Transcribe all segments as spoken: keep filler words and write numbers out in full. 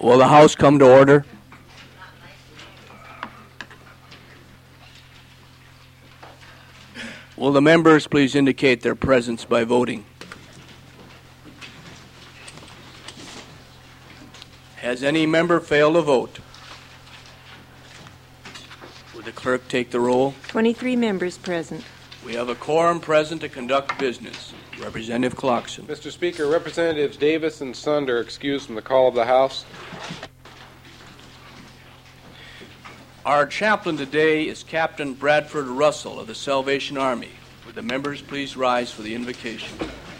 Will the House come to order? Will the members please indicate their presence by voting? Has any member failed to vote? Would the clerk take the roll? twenty-three members present. We have a quorum present to conduct business. Representative Clarkson. Mister Speaker, Representatives Davis and Sund are excused from the call of the House. Our chaplain today is Captain Bradford Russell of the Salvation Army. Would the members please rise for the invocation?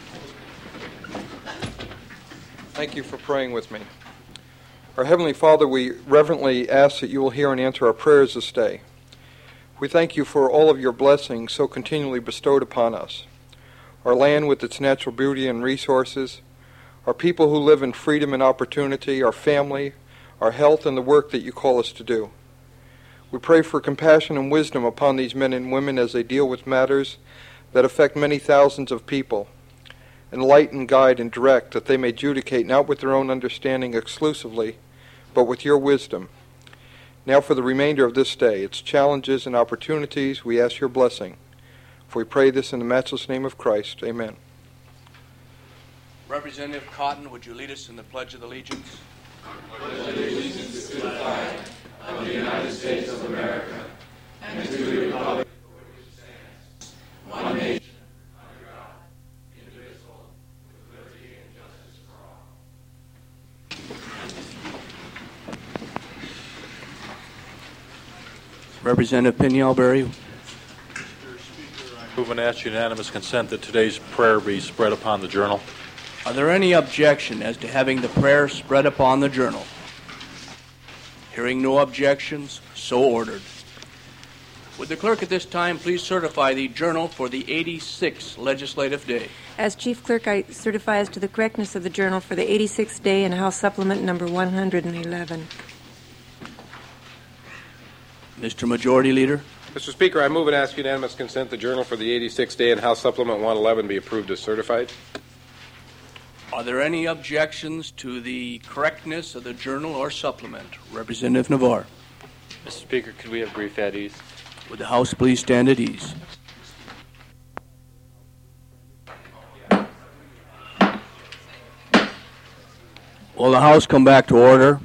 Thank you for praying with me. Our Heavenly Father, we reverently ask that you will hear and answer our prayers this day. We thank you for all of your blessings so continually bestowed upon us. Our land with its natural beauty and resources, our people who live in freedom and opportunity, our family, our health, and the work that you call us to do. We pray for compassion and wisdom upon these men and women as they deal with matters that affect many thousands of people. Enlighten, guide, and direct that they may adjudicate not with their own understanding exclusively, but with your wisdom. Now for the remainder of this day, its challenges and opportunities, we ask your blessing. For we pray this in the matchless name of Christ. Amen. Representative Cotton, would you lead us in the Pledge of Allegiance? I pledge allegiance to the flag of the United States of America and to the republic for which it stands, one nation, under God, indivisible, with liberty and justice for all. Representative Pinalberry. Move and ask unanimous consent that today's prayer be spread upon the journal. Are there any objection as to having the prayer spread upon the journal? Hearing no objections, so ordered. Would the clerk at this time please certify the journal for the eighty-sixth legislative day? As Chief Clerk, I certify as to the correctness of the journal for the eighty-sixth day in House Supplement number one hundred eleven. Mister Majority Leader. Mister Speaker, I move and ask unanimous consent the journal for the eighty-sixth day in House Supplement one eleven be approved as certified. Are there any objections to the correctness of the journal or supplement? Representative Navarre. Mister Speaker, could we have brief at ease? Would the House please stand at ease? Will the House come back to order?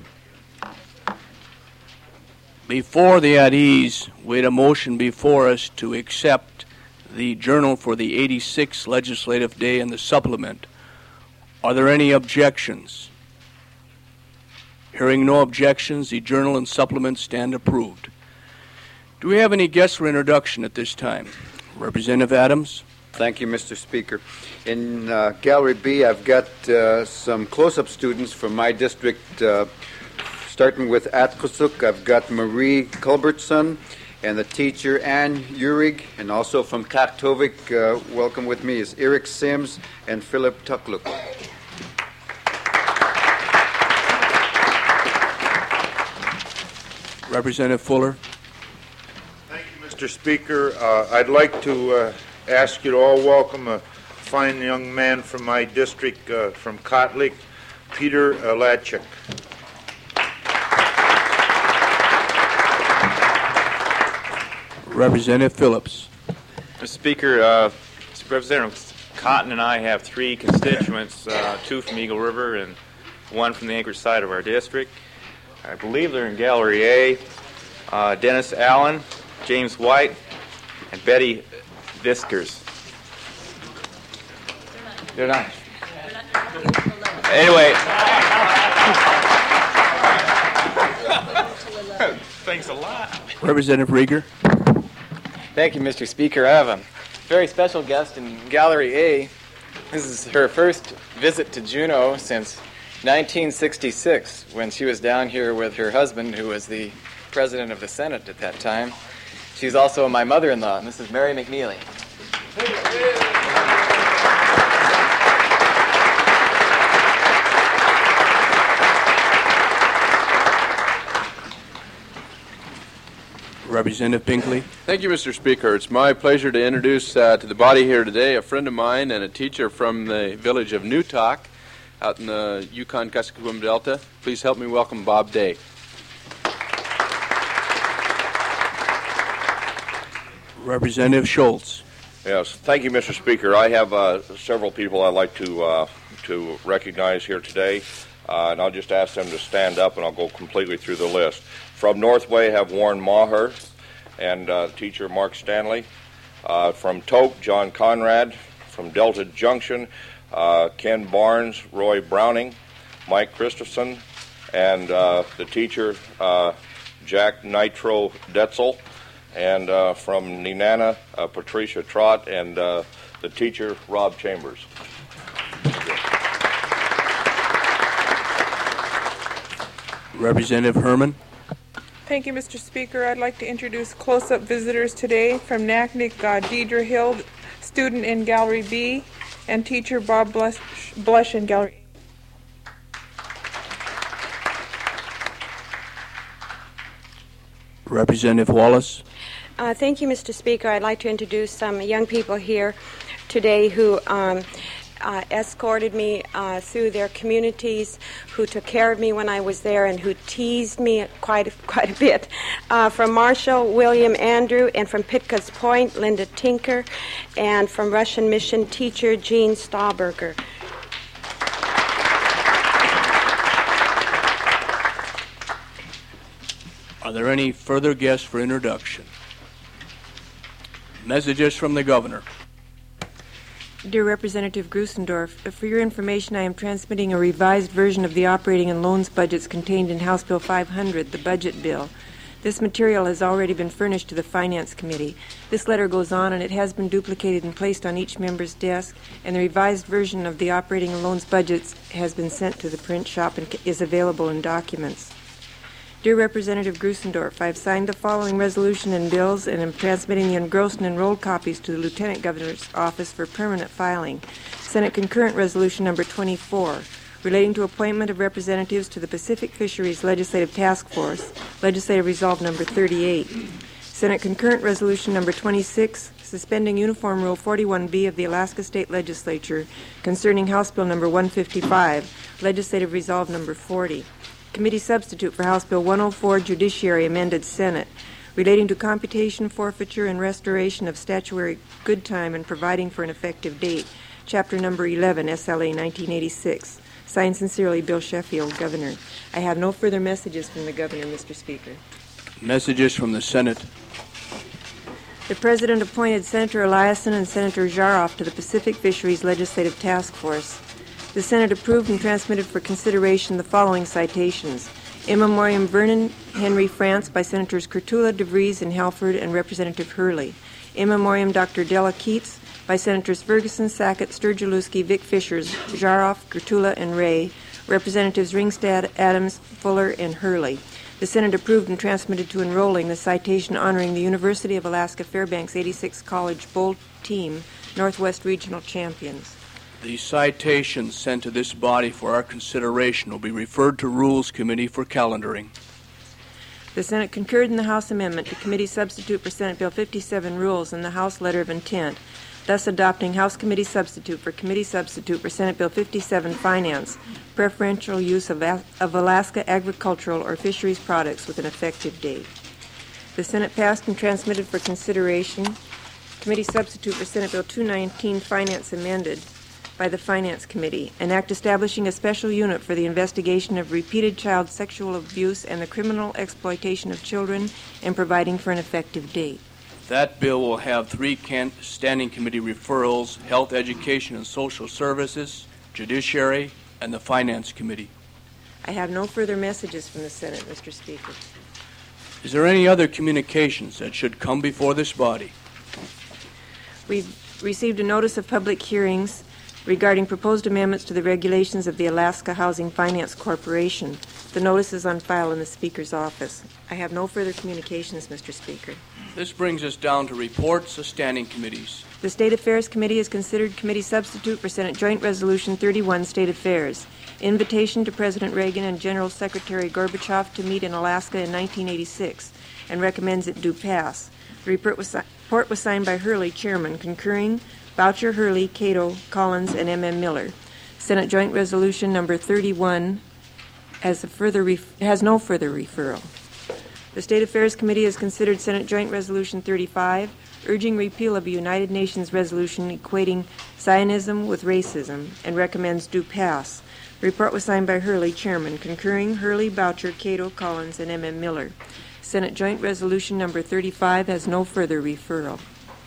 Before the at ease, we had a motion before us to accept the journal for the eighty-sixth legislative day and the supplement. Are there any objections? Hearing no objections, the journal and supplement stand approved. Do we have any guests for introduction at this time? Representative Adams. Thank you, Mister Speaker. In uh, Gallery B, I've got uh, some close-up students from my district. Uh, starting with Atkusuk, I've got Marie Culbertson and the teacher Ann Urig, and also from Kaktovik, uh, welcome with me is Eric Sims and Philip Tukluk. Representative Fuller. Thank you, Mister Speaker. Uh, I'd like to uh, ask you to all welcome a fine young man from my district, uh, from Kotlik, Peter Lachik. Representative Phillips. Mister Speaker, uh, Representative Cotton and I have three constituents, uh, two from Eagle River and one from the Anchorage side of our district. I believe they're in Gallery A. Uh, Dennis Allen, James White, and Betty Viskers. They're not. Anyway. Thanks a lot. Representative Rieger. Thank you, Mister Speaker. I have a very special guest in Gallery A. This is her first visit to Juneau since nineteen sixty-six, when she was down here with her husband, who was the president of the Senate at that time. She's also my mother-in-law, Missus Mary McNeely. Representative Binkley. Thank you, Mister Speaker. It's my pleasure to introduce uh, to the body here today a friend of mine and a teacher from the village of Newtok, out in the Yukon-Kuskokwim Delta. Please help me welcome Bob Day. Representative Schultz. Yes, thank you, Mister Speaker. I have uh, several people I'd like to uh, to recognize here today, uh, and I'll just ask them to stand up, and I'll go completely through the list. From Northway, I have Warren Maher and uh, teacher Mark Stanley. Uh, from Toke, John Conrad. From Delta Junction, uh, Ken Barnes, Roy Browning, Mike Christensen, and uh, the teacher uh, Jack Nitro Detzel. And uh, from Nenana, uh, Patricia Trott, and uh, the teacher, Rob Chambers. Representative Herman. Thank you, Mister Speaker. I'd like to introduce close-up visitors today from Naknek, uh, Deidre Hill, student in Gallery B, and teacher Bob Blush, Blush in Gallery A. Representative Wallace. Uh, thank you, Mister Speaker. I'd like to introduce some young people here today who um, uh, escorted me uh, through their communities, who took care of me when I was there, and who teased me quite a, quite a bit. Uh, from Marshall, William Andrew, and from Pitka's Point, Linda Tinker, and from Russian Mission teacher Jean Stahlberger. Are there any further guests for introduction? Messages from the Governor. Dear Representative Grusendorf, for your information, I am transmitting a revised version of the operating and loans budgets contained in House Bill five hundred, the budget bill. This material has already been furnished to the Finance Committee. This letter goes on, and it has been duplicated and placed on each member's desk, and the revised version of the operating and loans budgets has been sent to the print shop and is available in documents. Dear Representative Grusendorf, I have signed the following resolution and bills and am transmitting the engrossed and enrolled copies to the Lieutenant Governor's office for permanent filing. Senate Concurrent Resolution Number twenty-four, relating to appointment of representatives to the Pacific Fisheries Legislative Task Force, Legislative Resolve Number thirty-eight. Senate Concurrent Resolution Number twenty-six, suspending Uniform Rule forty-one B of the Alaska State Legislature concerning House Bill Number one fifty-five, Legislative Resolve Number forty. Committee substitute for House Bill one oh four, Judiciary Amended Senate, relating to computation, forfeiture, and restoration of statutory good time and providing for an effective date. Chapter number eleven, S L A nineteen eighty-six. Signed sincerely, Bill Sheffield, Governor. I have no further messages from the Governor, Mister Speaker. Messages from the Senate. The President appointed Senator Eliason and Senator Jaroff to the Pacific Fisheries Legislative Task Force. The Senate approved and transmitted for consideration the following citations. In Memoriam Vernon Henry France by Senators Kurtula, DeVries, and Halford, and Representative Hurley. In Memoriam Doctor Della Keats by Senators Ferguson, Sackett, Sturgielewski, Vic Fishers, Jaroff, Kurtula, and Ray. Representatives Ringstad, Adams, Fuller, and Hurley. The Senate approved and transmitted to enrolling the citation honoring the University of Alaska Fairbanks eighty-six College Bowl Team Northwest Regional Champions. The citations sent to this body for our consideration will be referred to Rules Committee for calendaring. The Senate concurred in the House amendment to committee substitute for Senate Bill fifty-seven rules and the House letter of intent, thus adopting House committee substitute for committee substitute for Senate Bill fifty-seven finance, preferential use of, of Alaska agricultural or fisheries products with an effective date. The Senate passed and transmitted for consideration committee substitute for Senate Bill two nineteen finance amended by the Finance Committee, an act establishing a special unit for the investigation of repeated child sexual abuse and the criminal exploitation of children and providing for an effective date. That bill will have three can- standing committee referrals: Health, Education, and Social Services, Judiciary, and the Finance Committee. I have no further messages from the Senate, Mister Speaker. Is there any other communications that should come before this body? We've received a notice of public hearings regarding proposed amendments to the regulations of the Alaska Housing Finance Corporation. The notice is on file in the Speaker's office. I have no further communications, Mister Speaker. This brings us down to reports of standing committees. The State Affairs Committee is considered committee substitute for Senate Joint Resolution thirty-one, State Affairs. Invitation to President Reagan and General Secretary Gorbachev to meet in Alaska in nineteen eighty-six, and recommends it do pass. The report was, report was signed by Hurley, Chairman, concurring Boucher, Hurley, Cato, Collins, and M M. Miller. Senate Joint Resolution Number thirty-one has, a further ref- has no further referral. The State Affairs Committee has considered Senate Joint Resolution thirty-five, urging repeal of a United Nations resolution equating Zionism with racism, and recommends do pass. The report was signed by Hurley, Chairman, concurring Hurley, Boucher, Cato, Collins, and M M. Miller. Senate Joint Resolution Number thirty-five has no further referral.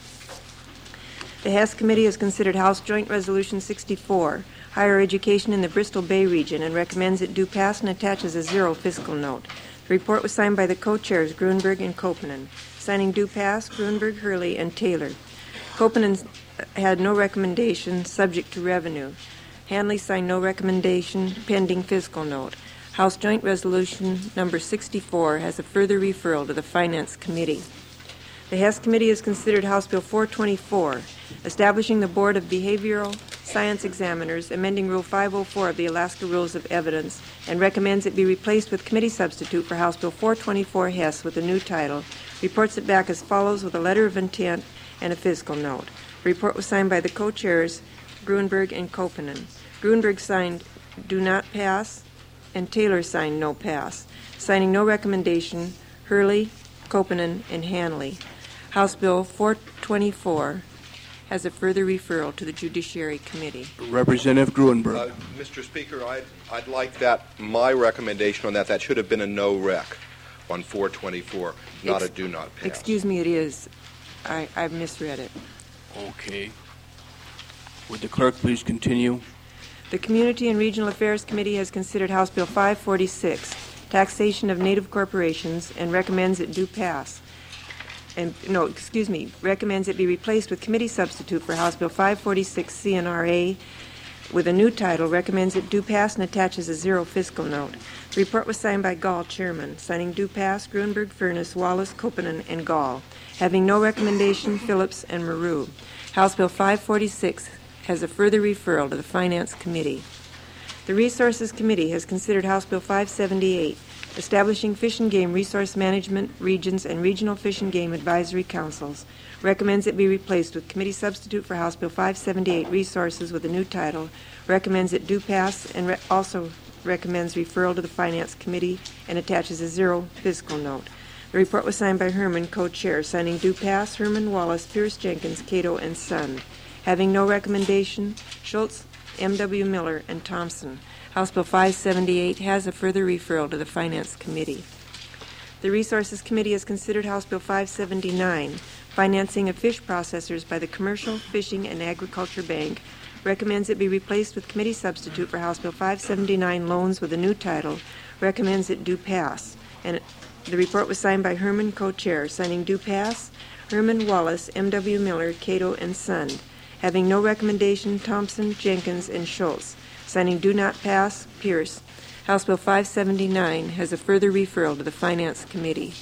The Hess Committee has considered House Joint Resolution sixty-four, higher education in the Bristol Bay region, and recommends it do pass and attaches a zero fiscal note. The report was signed by the co-chairs Grunberg and Koponen. Signing do pass, Grunberg, Hurley, and Taylor. Koponen had no recommendation subject to revenue. Hanley signed no recommendation pending fiscal note. House Joint Resolution Number sixty-four has a further referral to the Finance Committee. The Hess Committee has considered House Bill four twenty-four, establishing the Board of Behavioral Science Examiners, amending Rule five oh four of the Alaska Rules of Evidence, and recommends it be replaced with committee substitute for House Bill four twenty-four Hess with a new title. Reports it back as follows with a letter of intent and a fiscal note. The report was signed by the co-chairs Grunberg and Koponen. Grunberg signed do not pass, and Taylor signed no pass. Signing no recommendation, Hurley, Koponen, and Hanley. House Bill four twenty-four has a further referral to the Judiciary Committee. Representative Grunberg. Uh, Mister Speaker, I'd, I'd like that, my recommendation on that, that should have been a no rec on four twenty-four, not Ex- a do not pass. Excuse me, it is. I, I've misread it. Okay. Would the clerk please continue? The Community and Regional Affairs Committee has considered House Bill five forty-six, taxation of native corporations, and recommends it do pass. And no, excuse me, recommends it be replaced with committee substitute for House Bill five forty-six C N R A with a new title, recommends it do pass and attaches a zero fiscal note. The report was signed by Gall, Chairman. Signing do pass, Grunberg, Furness, Wallace, Koponen, and Gall. Having no recommendation, Phillips and Maru. House Bill five forty-six has a further referral to the Finance Committee. The Resources Committee has considered House Bill five seventy-eight, establishing Fish and Game Resource Management Regions and Regional Fish and Game Advisory Councils. Recommends it be replaced with committee substitute for House Bill five seventy-eight, Resources, with a new title. Recommends it do pass, and re- also recommends referral to the Finance Committee and attaches a zero fiscal note. The report was signed by Herman, co-chair. Signing do pass, Herman, Wallace, Pierce, Jenkins, Cato, and Sund. Having no recommendation, Schultz, M W. Miller, and Thompson. House Bill five seventy-eight has a further referral to the Finance Committee. The Resources Committee has considered House Bill five seventy-nine, financing of fish processors by the Commercial, Fishing, and Agriculture Bank. Recommends it be replaced with committee substitute for House Bill five seventy-nine, loans with a new title. Recommends it do pass. And the report was signed by Herman, co-chair. Signing do pass, Herman, Wallace, M W. Miller, Cato, and Sund. Having no recommendation, Thompson, Jenkins, and Schultz. Signing do not pass, Pierce. House Bill five seventy-nine has a further referral to the Finance Committee.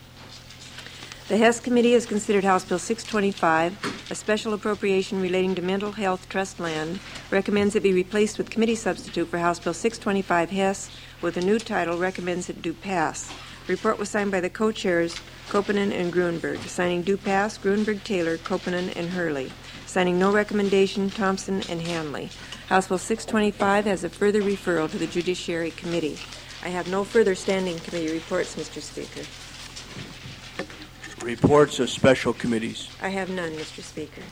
The Hess Committee has considered House Bill six twenty-five, a special appropriation relating to mental health trust land. Recommends it be replaced with committee substitute for House Bill six twenty-five Hess with a new title. Recommends it do pass. The report was signed by the co-chairs Koponen and Grunberg. Signing do pass, Grunberg, Taylor, Koponen, and Hurley. Signing no recommendation, Thompson and Hanley. House Bill six twenty-five has a further referral to the Judiciary Committee. I have no further standing committee reports, Mister Speaker. Reports of special committees. I have none, Mister Speaker.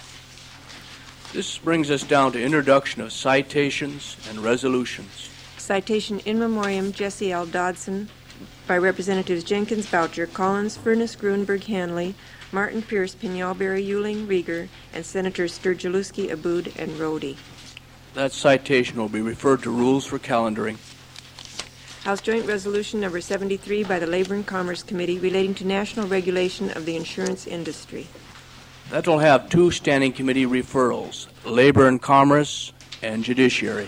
This brings us down to introduction of citations and resolutions. Citation in memoriam Jesse L. Dodson by Representatives Jenkins, Boucher, Collins, Furness, Grunberg, Hanley, Martin, Pierce, Pignalberry, Euling, Rieger, and Senators Sturgielewski, Abood, and Rhodey. That citation will be referred to rules for calendaring. House Joint Resolution Number seventy-three by the Labor and Commerce Committee relating to national regulation of the insurance industry. That will have two standing committee referrals, Labor and Commerce and Judiciary.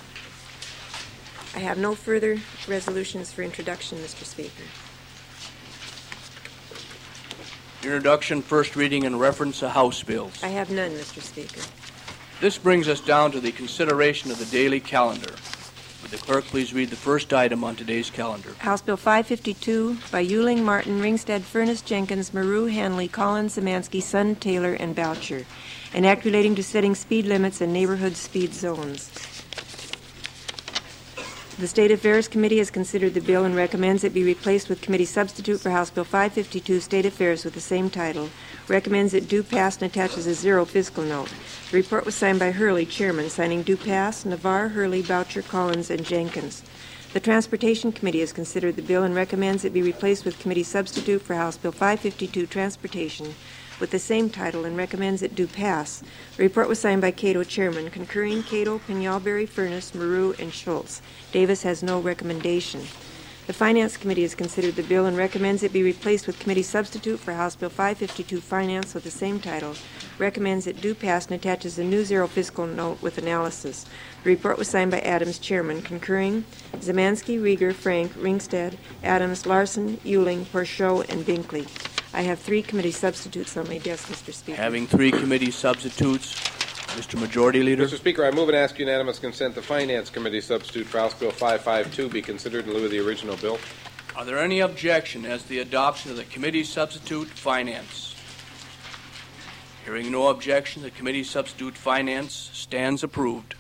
I have no further resolutions for introduction, Mister Speaker. Introduction, first reading, and reference to House bills. I have none, Mister Speaker. This brings us down to the consideration of the daily calendar. Would the clerk please read the first item on today's calendar? House Bill five fifty-two by Euling, Martin, Ringstead, Furness, Jenkins, Maru, Hanley, Collins, Zemansky, Sun, Taylor, and Boucher. An act relating to setting speed limits and neighborhood speed zones. The State Affairs Committee has considered the bill and recommends it be replaced with committee substitute for House Bill five fifty-two, State Affairs, with the same title. Recommends it do pass and attaches a zero fiscal note. The report was signed by Hurley, Chairman, signing do pass, Navarre, Hurley, Boucher, Collins, and Jenkins. The Transportation Committee has considered the bill and recommends it be replaced with committee substitute for House Bill five fifty-two, Transportation, with the same title, and recommends it do pass. The report was signed by Cato, Chairman, concurring Cato, Pinalberry, Furness, Maru, and Schultz. Davis has no recommendation. The Finance Committee has considered the bill and recommends it be replaced with committee substitute for House Bill five fifty-two, Finance, with the same title. Recommends it do pass and attaches a new zero fiscal note with analysis. The report was signed by Adams, Chairman, concurring Zemansky, Rieger, Frank, Ringstead, Adams, Larson, Euling, Porchot, and Binkley. I have three committee substitutes on my desk, Mister Speaker. Having three committee substitutes, Mister Majority Leader. Mister Speaker, I move and ask unanimous consent the Finance Committee substitute for House Bill five fifty-two be considered in lieu of the original bill. Are there any objection as to the adoption of the committee substitute Finance? Hearing no objection, the committee substitute Finance stands approved.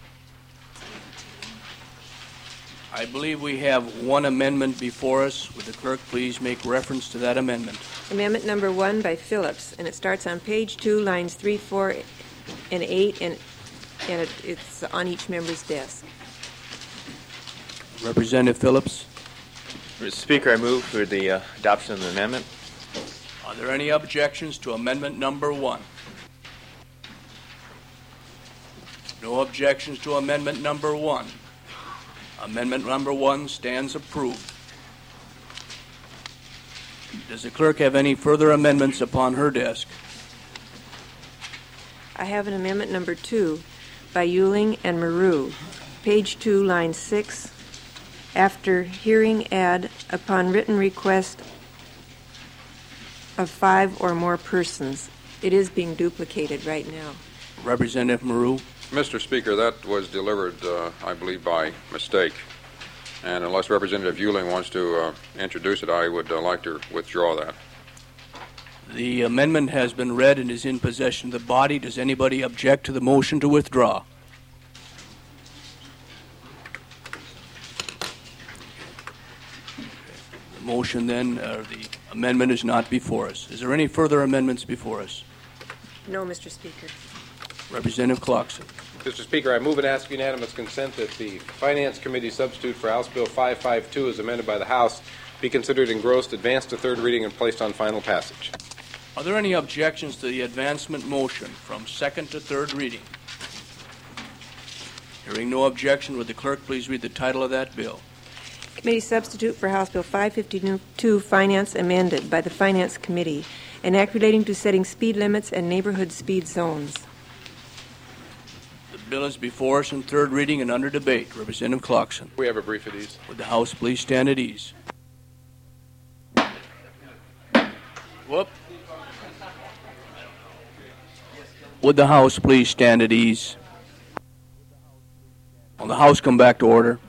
I believe we have one amendment before us. Would the clerk please make reference to that amendment? Amendment number one by Phillips, and it starts on page two, lines three, four, and eight, and, and it, it's on each member's desk. Representative Phillips. Mister Speaker, I move for the uh, adoption of the amendment. Are there any objections to amendment number one? No objections to amendment number one. Amendment number one stands approved. Does the clerk have any further amendments upon her desk? I have an amendment number two by Euling and Maru. Page two, line six. After hearing add, upon written request of five or more persons. It is being duplicated right now. Representative Maru. Mister Speaker, that was delivered, uh, I believe, by mistake. And unless Representative Euling wants to uh, introduce it, I would uh, like to withdraw that. The amendment has been read and is in possession of the body. Does anybody object to the motion to withdraw? The motion then, uh, the amendment is not before us. Is there any further amendments before us? No, Mister Speaker. Representative Clarkson. Mister Speaker, I move and ask unanimous consent that the Finance Committee substitute for House Bill five fifty-two as amended by the House be considered engrossed, advanced to third reading, and placed on final passage. Are there any objections to the advancement motion from second to third reading? Hearing no objection, would the clerk please read the title of that bill? Committee substitute for House Bill five fifty-two, Finance, amended by the Finance Committee, an act relating to setting speed limits and neighborhood speed zones. The bill is before us in third reading and under debate. Representative Clarkson. We have a brief at ease. Would the House please stand at ease? Whoop. Would the House please stand at ease? Will the House come back to order?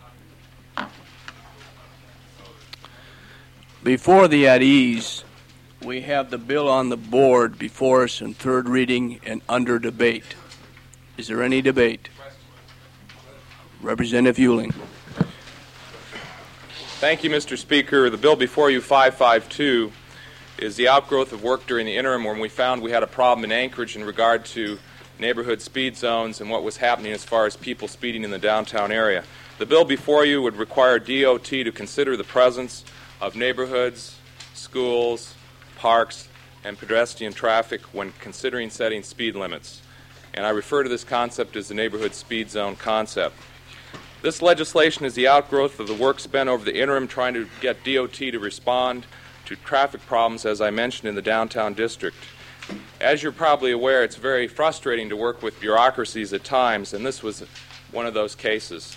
Before the at ease, we have the bill on the board before us in third reading and under debate. Is there any debate? Representative Euling. Thank you, Mister Speaker. The bill before you, five fifty-two, is the outgrowth of work during the interim when we found we had a problem in Anchorage in regard to neighborhood speed zones and what was happening as far as people speeding in the downtown area. The bill before you would require D O T to consider the presence of neighborhoods, schools, parks, and pedestrian traffic when considering setting speed limits. And I refer to this concept as the neighborhood speed zone concept. This legislation is the outgrowth of the work spent over the interim trying to get D O T to respond to traffic problems, as I mentioned, in the downtown district. As you're probably aware, it's very frustrating to work with bureaucracies at times, and this was one of those cases.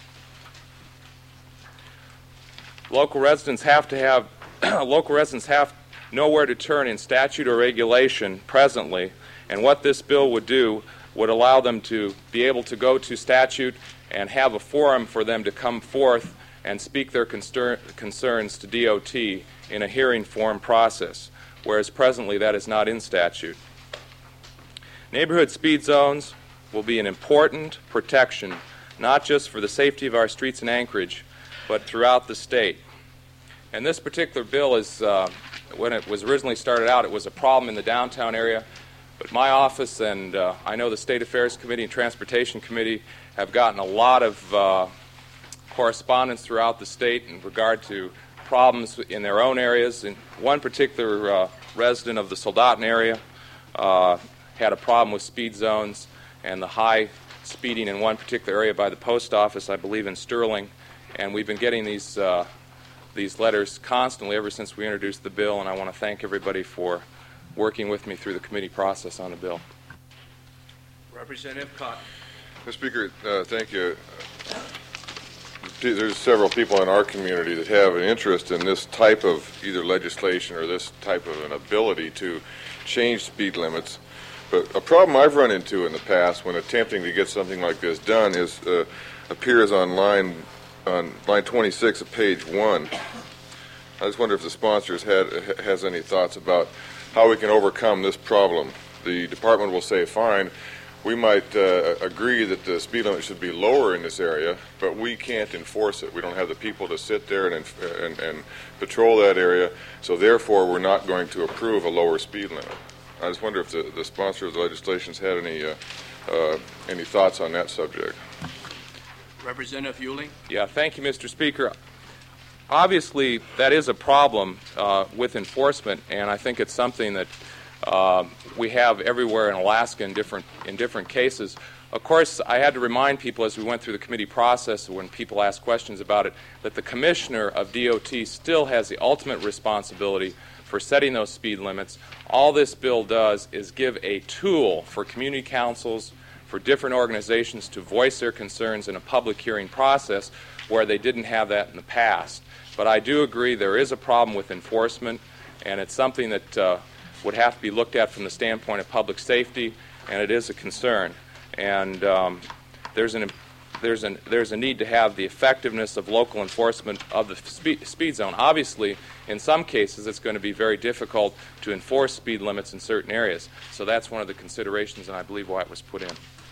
Local residents have to have local residents have nowhere to turn in statute or regulation presently, and what this bill would do would allow them to be able to go to statute and have a forum for them to come forth and speak their concern, concerns to D O T in a hearing form process, whereas presently that is not in statute. Neighborhood speed zones will be an important protection, not just for the safety of our streets in Anchorage, but throughout the state. And this particular bill is, uh, when it was originally started out, it was a problem in the downtown area. But my office and uh, I know the State Affairs Committee and Transportation Committee have gotten a lot of uh, correspondence throughout the state in regard to problems in their own areas. And one particular uh, resident of the Soldaten area uh, had a problem with speed zones and the high speeding in one particular area by the post office, I believe in Sterling. And we've been getting these uh, these letters constantly ever since we introduced the bill, and I want to thank everybody for working with me through the committee process on the bill. Representative Cotton. Mister Speaker, uh, thank you. There's several people in our community that have an interest in this type of either legislation or this type of an ability to change speed limits. But a problem I've run into in the past when attempting to get something like this done is uh, appears on line on line twenty-six of page one. I just wonder if the sponsors had has any thoughts about how we can overcome this problem. The department will say, fine, we might uh, agree that the speed limit should be lower in this area, but we can't enforce it. We don't have the people to sit there and, and, and patrol that area, so therefore we're not going to approve a lower speed limit. I just wonder if the, the sponsor of the legislation has had any, uh, uh, any thoughts on that subject. Representative Euling. Yeah, thank you, Mister Speaker. Obviously, that is a problem uh, with enforcement, and I think it's something that uh, we have everywhere in Alaska in different in different cases. Of course, I had to remind people as we went through the committee process, when people asked questions about it, that the commissioner of D O T still has the ultimate responsibility for setting those speed limits. All this bill does is give a tool for community councils, for different organizations to voice their concerns in a public hearing process where they didn't have that in the past. But I do agree there is a problem with enforcement, and it's something that uh, would have to be looked at from the standpoint of public safety, and it is a concern. And um, there's an there's an there's a need to have the effectiveness of local enforcement of the speed, speed zone. Obviously, in some cases, it's going to be very difficult to enforce speed limits in certain areas. So that's one of the considerations, and I believe why it was put in.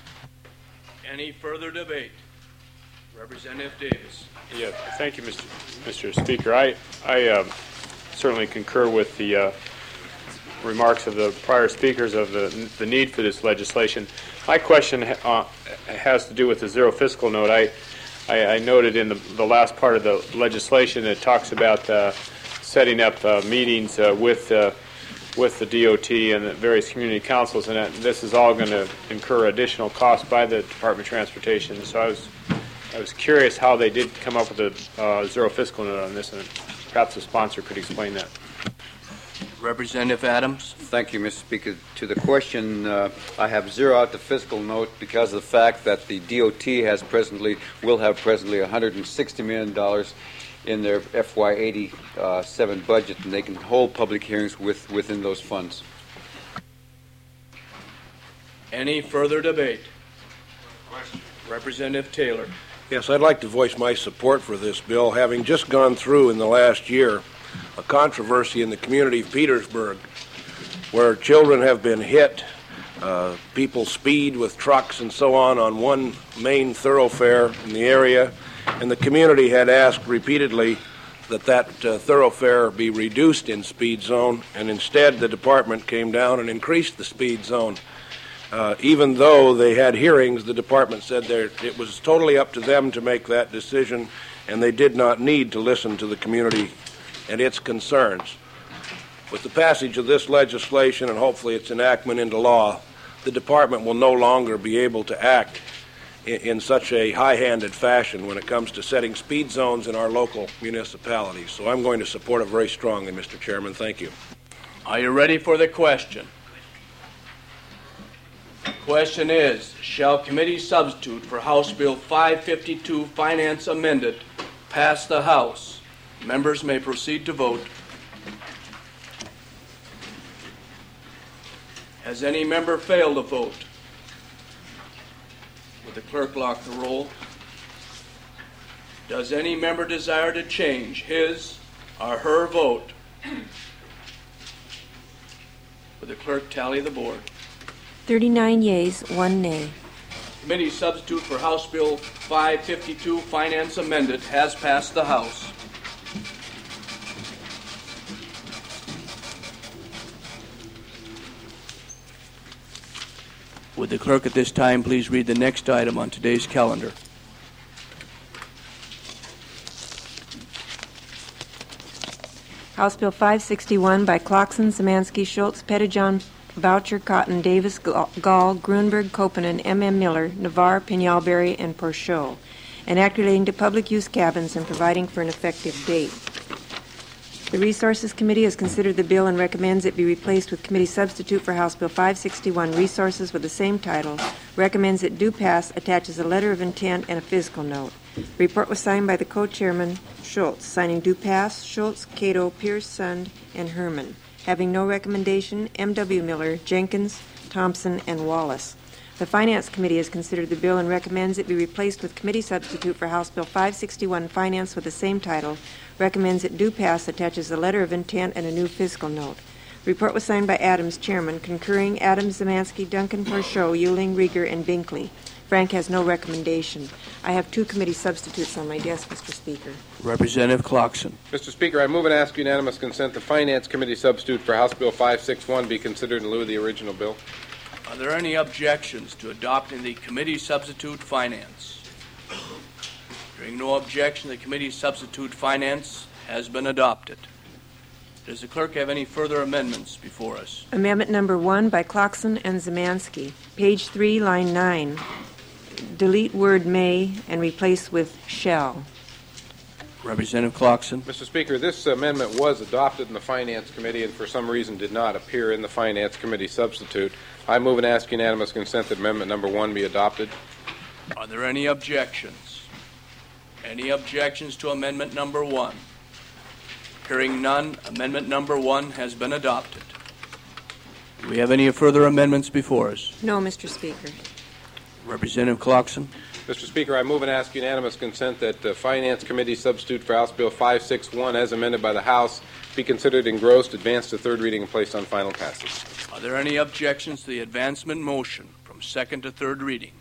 Any further debate? Representative Davis. Yeah, thank you, Mister Mister Speaker. I I uh, certainly concur with the uh, remarks of the prior speakers of the the need for this legislation. My question uh, has to do with the zero fiscal note. I I, I noted in the, the last part of the legislation it talks about uh, setting up uh, meetings uh, with uh, with the D O T and the various community councils, and that this is all going to incur additional costs by the Department of Transportation. So I was I was curious how they did come up with a uh, zero fiscal note on this, and perhaps the sponsor could explain that. Representative Adams. Thank you, Mister Speaker. To the question, uh, I have zero out the fiscal note because of the fact that the D O T has presently, will have presently one hundred sixty million dollars in their F Y eighty-seven budget, and they can hold public hearings with, within those funds. Any further debate? Question. Representative Taylor. Yes, I'd like to voice my support for this bill, having just gone through in the last year a controversy in the community of Petersburg where children have been hit, uh, people speed with trucks and so on on one main thoroughfare in the area, and the community had asked repeatedly that that uh, thoroughfare be reduced in speed zone, and instead the department came down and increased the speed zone. Uh, even though they had hearings, the department said it was totally up to them to make that decision, and they did not need to listen to the community and its concerns. With the passage of this legislation and hopefully its enactment into law, the department will no longer be able to act in, in such a high-handed fashion when it comes to setting speed zones in our local municipalities. So I'm going to support it very strongly, Mister Chairman. Thank you. Are you ready for the question? Question is, shall committee substitute for House Bill five fifty-two, Finance Amended, pass the House? Members may proceed to vote. Has any member failed to vote? Would the clerk lock the roll? Does any member desire to change his or her vote? Would the clerk tally the board? thirty-nine yeas, one nay. Committee substitute for House Bill five fifty-two, Finance Amended, has passed the House. Would the clerk at this time please read the next item on today's calendar? House Bill five sixty-one by Clarkson, Szymanski, Schultz, Pettijohn, Boucher, Cotton, Davis, Gall, Grunberg, Koponen, M M. Miller, Navarre, Pinalberry, and Porchot, an act relating to public use cabins and providing for an effective date. The Resources Committee has considered the bill and recommends it be replaced with committee substitute for House Bill five sixty-one, Resources, with the same title, recommends it do pass, attaches a letter of intent and a fiscal note. The report was signed by the co-chairman, Schultz, signing do pass, Schultz, Cato, Pierce, Sund, and Herman. Having no recommendation, M W. Miller, Jenkins, Thompson, and Wallace. The Finance Committee has considered the bill and recommends it be replaced with committee substitute for House Bill five sixty-one, Finance, with the same title, recommends it do pass, attaches a letter of intent and a new fiscal note. The report was signed by Adams, chairman, concurring Adams, Szymanski, Duncan, Porchot, Euling, Rieger, and Binkley. Frank has no recommendation. I have two committee substitutes on my desk, Mister Speaker. Representative Clarkson. Mister Speaker, I move and ask unanimous consent the Finance Committee substitute for House Bill five sixty-one be considered in lieu of the original bill. Are there any objections to adopting the committee substitute Finance? Hearing no objection, the committee substitute Finance has been adopted. Does the clerk have any further amendments before us? Amendment number one by Clarkson and Szymanski. Page three, line nine. Delete word may and replace with shall. Representative Clarkson. Mister Speaker, this amendment was adopted in the Finance Committee and for some reason did not appear in the Finance Committee substitute. I move and ask unanimous consent that amendment number one be adopted. Are there any objections? Any objections to amendment number one? Hearing none, amendment number one has been adopted. Do we have any further amendments before us? No, Mister Speaker. Representative Clarkson. Mister Speaker, I move and ask unanimous consent that the Finance Committee substitute for House Bill five sixty-one, as amended by the House, be considered engrossed, advanced to third reading, and placed on final passage. Are there any objections to the advancement motion from second to third reading?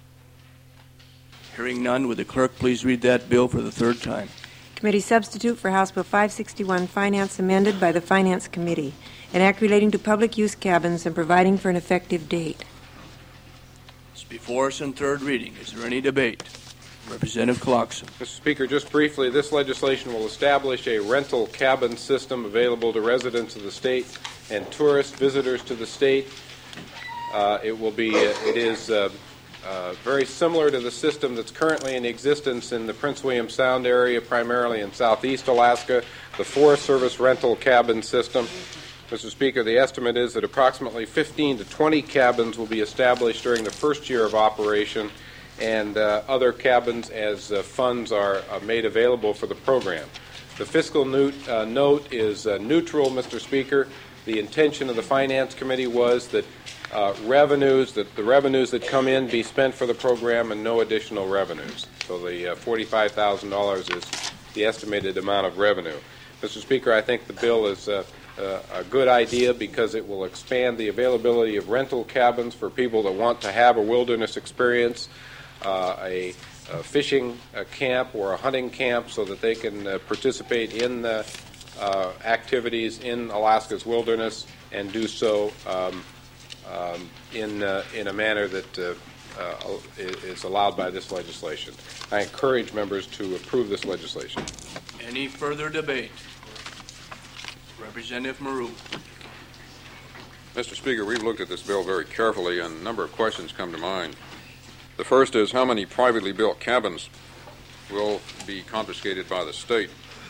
Hearing none, would the clerk please read that bill for the third time? Committee substitute for House Bill five sixty-one, Finance, amended by the Finance Committee, an act relating to public use cabins and providing for an effective date. It's before us in third reading. Is there any debate? Representative Clarkson. Mister Speaker, just briefly, this legislation will establish a rental cabin system available to residents of the state and tourist visitors to the state. Uh, it will be, uh, it is uh, uh, very similar to the system that's currently in existence in the Prince William Sound area, primarily in southeast Alaska, the Forest Service rental cabin system. Mister Speaker, the estimate is that approximately fifteen to twenty cabins will be established during the first year of operation, and uh, other cabins as uh, funds are uh, made available for the program. The fiscal note, uh, note is uh, neutral, Mister Speaker. The intention of the Finance Committee was that uh, revenues, that the revenues that come in be spent for the program and no additional revenues. So the uh, forty-five thousand dollars is the estimated amount of revenue. Mister Speaker, I think the bill is uh, uh, a good idea because it will expand the availability of rental cabins for people that want to have a wilderness experience, uh, a, a fishing a camp or a hunting camp, so that they can uh, participate in the uh, activities in Alaska's wilderness and do so um, um, in uh, in a manner that uh, uh, is allowed by this legislation. I encourage members to approve this legislation. Any further debate? Representative Maru. Mister Speaker, we've looked at this bill very carefully, and a number of questions come to mind. The first is, how many privately built cabins will be confiscated by the state?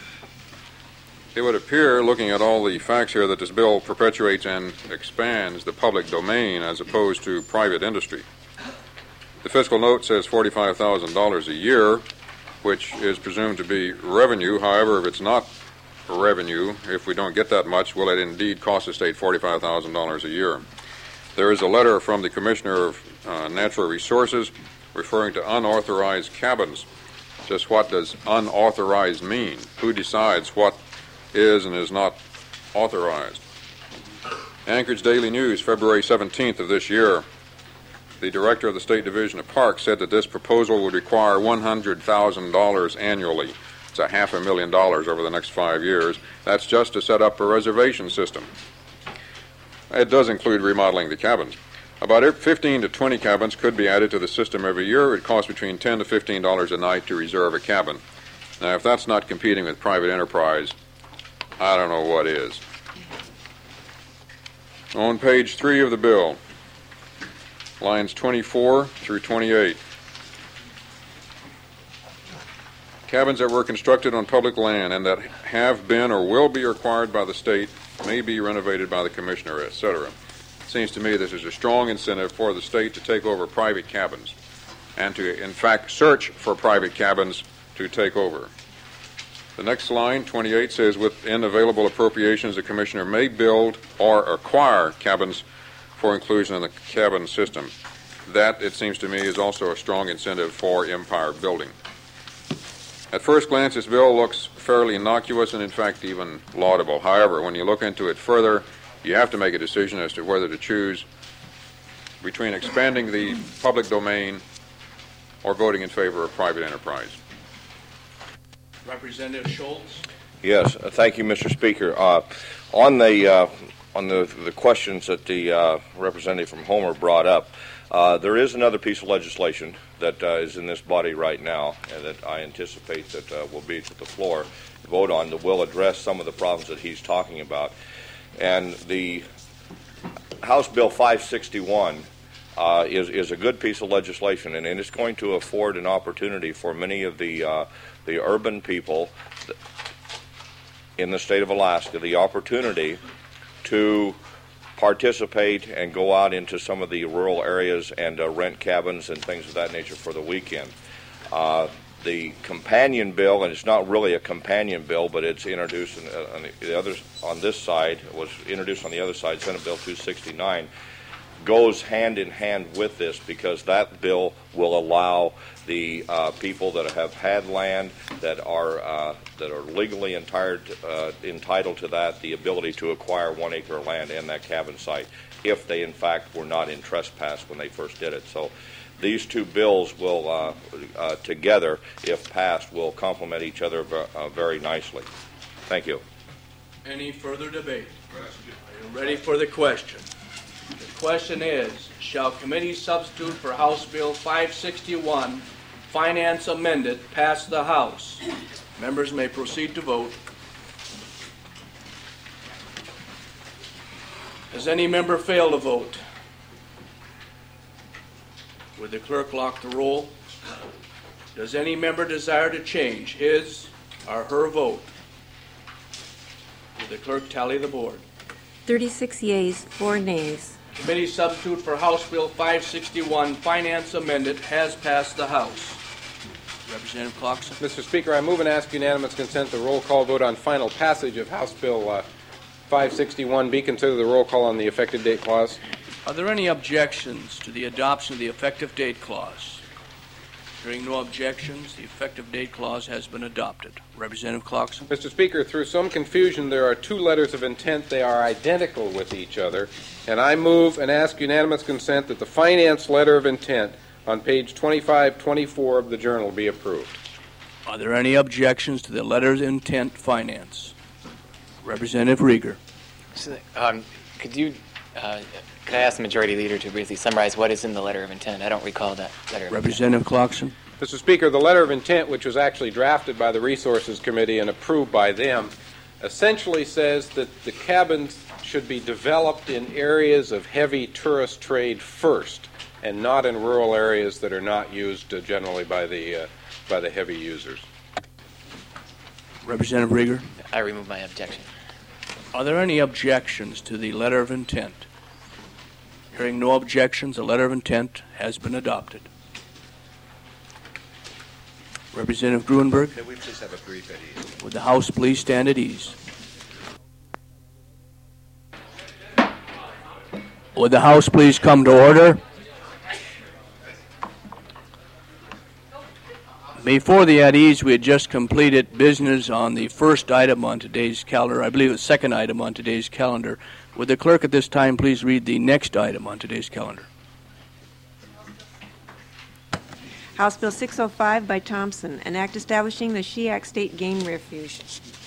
It would appear, looking at all the facts here, that this bill perpetuates and expands the public domain as opposed to private industry. The fiscal note says forty-five thousand dollars a year, which is presumed to be revenue. However, if it's not revenue, if we don't get that much, will it indeed cost the state forty-five thousand dollars a year? There is a letter from the Commissioner of uh, Natural Resources referring to unauthorized cabins. Just what does unauthorized mean? Who decides what is and is not authorized? Anchorage Daily News, February seventeenth of this year. The director of the State Division of Parks said that this proposal would require one hundred thousand dollars annually. It's a half a million dollars over the next five years. That's just to set up a reservation system. It does include remodeling the cabins. About fifteen to twenty cabins could be added to the system every year. It costs between ten to fifteen dollars a night to reserve a cabin. Now, if that's not competing with private enterprise, I don't know what is. On page three of the bill, lines twenty-four through twenty-eight. Cabins that were constructed on public land and that have been or will be required by the state may be renovated by the commissioner, et cetera. It seems to me this is a strong incentive for the state to take over private cabins and to, in fact, search for private cabins to take over. The next line, twenty-eight, says within available appropriations, the commissioner may build or acquire cabins for inclusion in the cabin system. That, it seems to me, is also a strong incentive for empire building. At first glance, this bill looks fairly innocuous and, in fact, even laudable. However, when you look into it further, you have to make a decision as to whether to choose between expanding the public domain or voting in favor of private enterprise. Representative Schultz. Yes, uh, thank you, Mister Speaker. Uh, on the uh, on the the questions that the uh, representative from Homer brought up, uh, there is another piece of legislation that uh, is in this body right now, and that I anticipate that uh, will be to the floor to vote on, that will address some of the problems that he's talking about. And the House Bill five sixty-one uh, is is a good piece of legislation, and, and it's going to afford an opportunity for many of the uh, the urban people in the state of Alaska the opportunity to participate and go out into some of the rural areas and uh, rent cabins and things of that nature for the weekend. Uh, the companion bill, and it's not really a companion bill, but it's introduced in, uh, on the other on this side, was introduced on the other side, Senate Bill two sixty-nine, goes hand in hand with this, because that bill will allow the uh, people that have had land that are uh, that are legally entitled uh, entitled to that the ability to acquire one acre of land and that cabin site if they in fact were not in trespass when they first did it. So these two bills will uh, uh, together, if passed, will complement each other uh, very nicely. Thank you. Any further debate? Are you ready for the question? The question is, shall committee substitute for House Bill five sixty-one, Finance Amended, pass the House? Members may proceed to vote. Does any member fail to vote? Would the clerk lock the roll? Does any member desire to change his or her vote? Would the clerk tally the board? thirty-six yeas, four nays. Committee substitute for House Bill five sixty-one, Finance Amended, has passed the House. Representative Clarkson. Mister Speaker, I move and ask unanimous consent the roll call vote on final passage of House Bill uh, five sixty-one be considered the roll call on the effective date clause. Are there any objections to the adoption of the effective date clause? Hearing no objections, the effective date clause has been adopted. Representative Clarkson. Mister Speaker, through some confusion, there are two letters of intent. They are identical with each other, and I move and ask unanimous consent that the finance letter of intent on page twenty-five twenty-four of the Journal be approved. Are there any objections to the letter of intent finance? Representative Rieger. So, um, could you uh, could I ask the Majority Leader to briefly summarize what is in the letter of intent? I don't recall that letter of Representative intent. Clarkson. Mister Speaker, the letter of intent, which was actually drafted by the Resources Committee and approved by them, essentially says that the cabins should be developed in areas of heavy tourist trade first, and not in rural areas that are not used uh, generally by the uh, by the heavy users. Representative Rieger. I remove my objection. Are there any objections to the letter of intent? Hearing no objections, the letter of intent has been adopted. Representative Gruenberg. May we please have a brief at ease? Would the House please stand at ease? Would the House please come to order? Before the at ease, we had just completed business on the first item on today's calendar. I believe the second item on today's calendar. Would the clerk at this time please read the next item on today's calendar? House Bill six oh five by Thompson, an act establishing the Shiak State Game Refuge.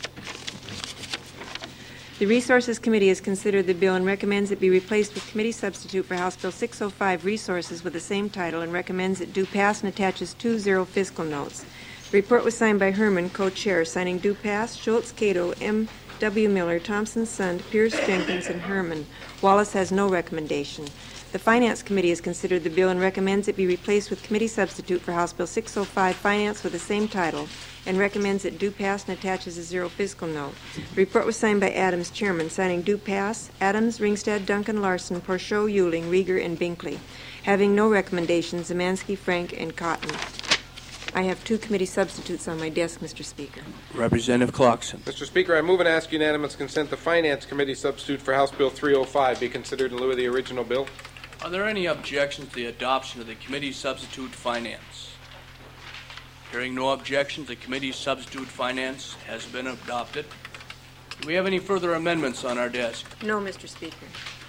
The Resources Committee has considered the bill and recommends it be replaced with committee substitute for House Bill six oh five Resources with the same title and recommends it do pass and attaches two zero fiscal notes. The report was signed by Herman, co-chair, signing do pass, Schultz, Cato, M. W. Miller, Thompson, Sund, Pierce, Jenkins, and Herman. Wallace has no recommendation. The Finance Committee has considered the bill and recommends it be replaced with committee substitute for House Bill six oh five Finance with the same title and recommends it do pass and attaches a zero fiscal note. The report was signed by Adams, chairman, signing do pass, Adams, Ringstead, Duncan, Larson, Porchot, Euling, Rieger, and Binkley. Having no recommendations, Zemansky, Frank, and Cotton. I have two committee substitutes on my desk, Mister Speaker. Representative Clarkson. Mister Speaker, I move and ask unanimous consent the Finance Committee substitute for House Bill three oh five be considered in lieu of the original bill. Are there any objections to the adoption of the committee substitute finance? Hearing no objections, the committee substitute finance has been adopted. Do we have any further amendments on our desk? No, Mister Speaker.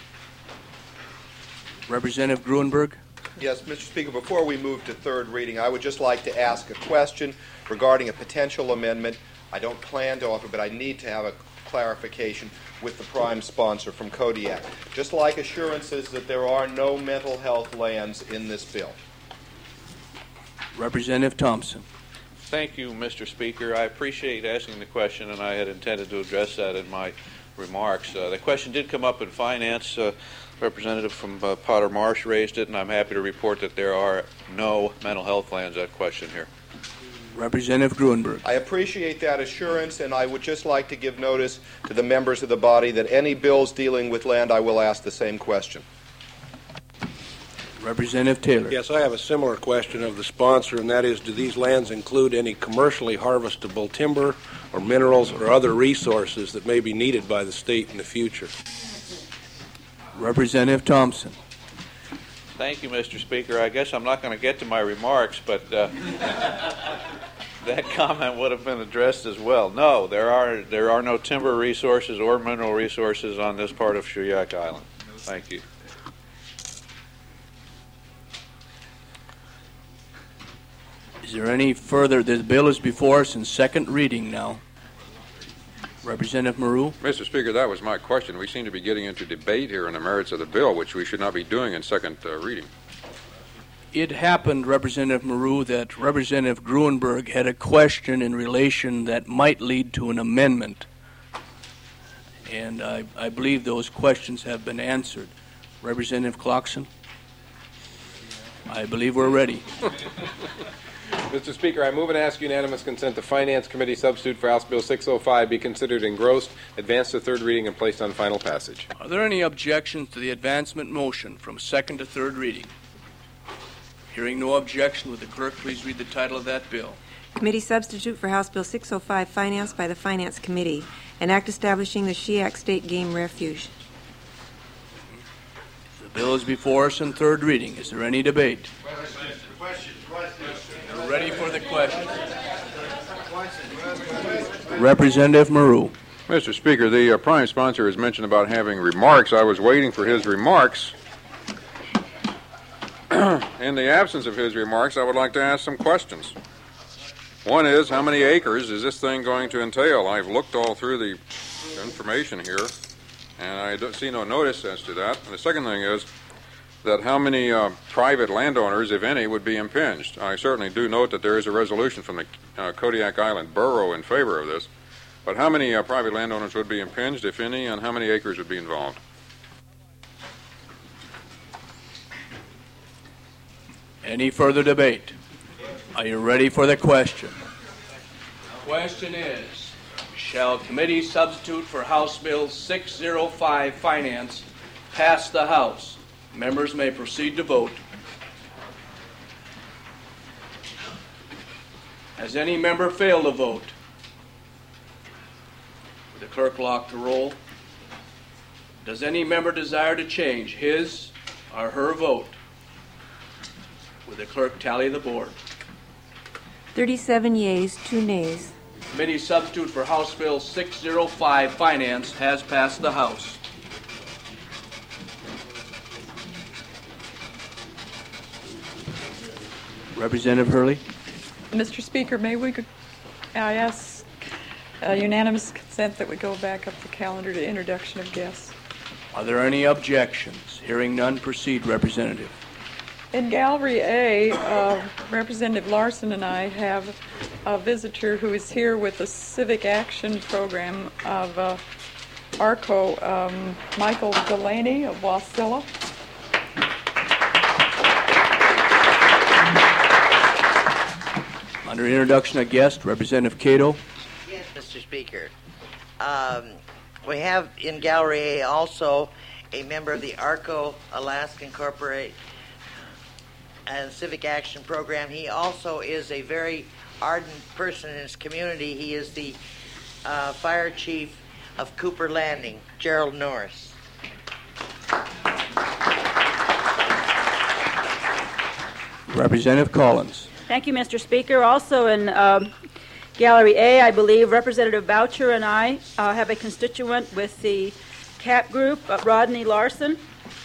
Representative Gruenberg. Yes, Mister Speaker, before we move to third reading, I would just like to ask a question regarding a potential amendment. I don't plan to offer, but I need to have a clarification with the prime sponsor from Kodiak. Just like assurances that there are no mental health lands in this bill. Representative Thompson. Thank you, Mister Speaker. I appreciate asking the question, and I had intended to address that in my remarks. Uh, the question did come up in finance. Uh, Representative from uh, Potter Marsh raised it, and I'm happy to report that there are no mental health lands at question here. Representative Gruenberg. I appreciate that assurance, and I would just like to give notice to the members of the body that any bills dealing with land, I will ask the same question. Representative Taylor. Yes, I have a similar question of the sponsor, and that is, do these lands include any commercially harvestable timber or minerals or other resources that may be needed by the state in the future? Representative Thompson. Thank you, Mister Speaker. I guess I'm not going to get to my remarks, but uh, that comment would have been addressed as well. No, there are there are no timber resources or mineral resources on this part of Shuyak Island. Thank you. Is there any further? The bill is before us in second reading now. Representative Maru. Mister Speaker, that was my question. We seem to be getting into debate here on the merits of the bill, which we should not be doing in second uh, reading. It happened, Representative Maru, that Representative Gruenberg had a question in relation that might lead to an amendment. And I, I believe those questions have been answered. Representative Clarkson? I believe we're ready. Mister Speaker, I move and ask unanimous consent the Finance Committee substitute for House Bill six oh five be considered engrossed, advanced to third reading, and placed on final passage. Are there any objections to the advancement motion from second to third reading? Hearing no objection, would the clerk please read the title of that bill? Committee substitute for House Bill six oh five, financed by the Finance Committee, an act establishing the Shiak State Game Refuge. The bill is before us in third reading. Is there any debate? Question, question, question. We're ready for the question. Representative Maru. Mister Speaker, the uh, prime sponsor has mentioned about having remarks. I was waiting for his remarks. In the absence of his remarks, I would like to ask some questions. One is, how many acres is this thing going to entail? I've looked all through the information here, and I don't see no notice as to that. And the second thing is that how many uh, private landowners, if any, would be impinged. I certainly do note that there is a resolution from the uh, Kodiak Island Borough in favor of this, but how many uh, private landowners would be impinged, if any, and how many acres would be involved? Any further debate? Are you ready for the question? The question is, shall committee substitute for House Bill six oh five Finance pass the House? Members may proceed to vote. Has any member failed to vote? Would the clerk lock the roll? Does any member desire to change his or her vote? Would the clerk tally the board? thirty-seven yeas, two nays. Committee substitute for House Bill six oh five, Finance, has passed the House. Representative Hurley. Mister Speaker, may we, I ask uh, unanimous consent that we go back up the calendar to introduction of guests. Are there any objections? Hearing none, proceed, Representative. In Gallery A, uh, Representative Larson and I have a visitor who is here with the Civic Action Program of uh, ARCO, um, Michael Delaney of Wasilla. Under introduction of guest, Representative Cato. Yes, Mister Speaker. Um, we have in Gallery A also a member of the ARCO Alaska Incorporated and Civic Action Program. He also is a very ardent person in his community. He is the uh, fire chief of Cooper Landing, Gerald Norris. Representative Collins. Thank you, Mister Speaker. Also in um, Gallery A, I believe Representative Boucher and I uh, have a constituent with the C A P group, uh, Rodney Larson.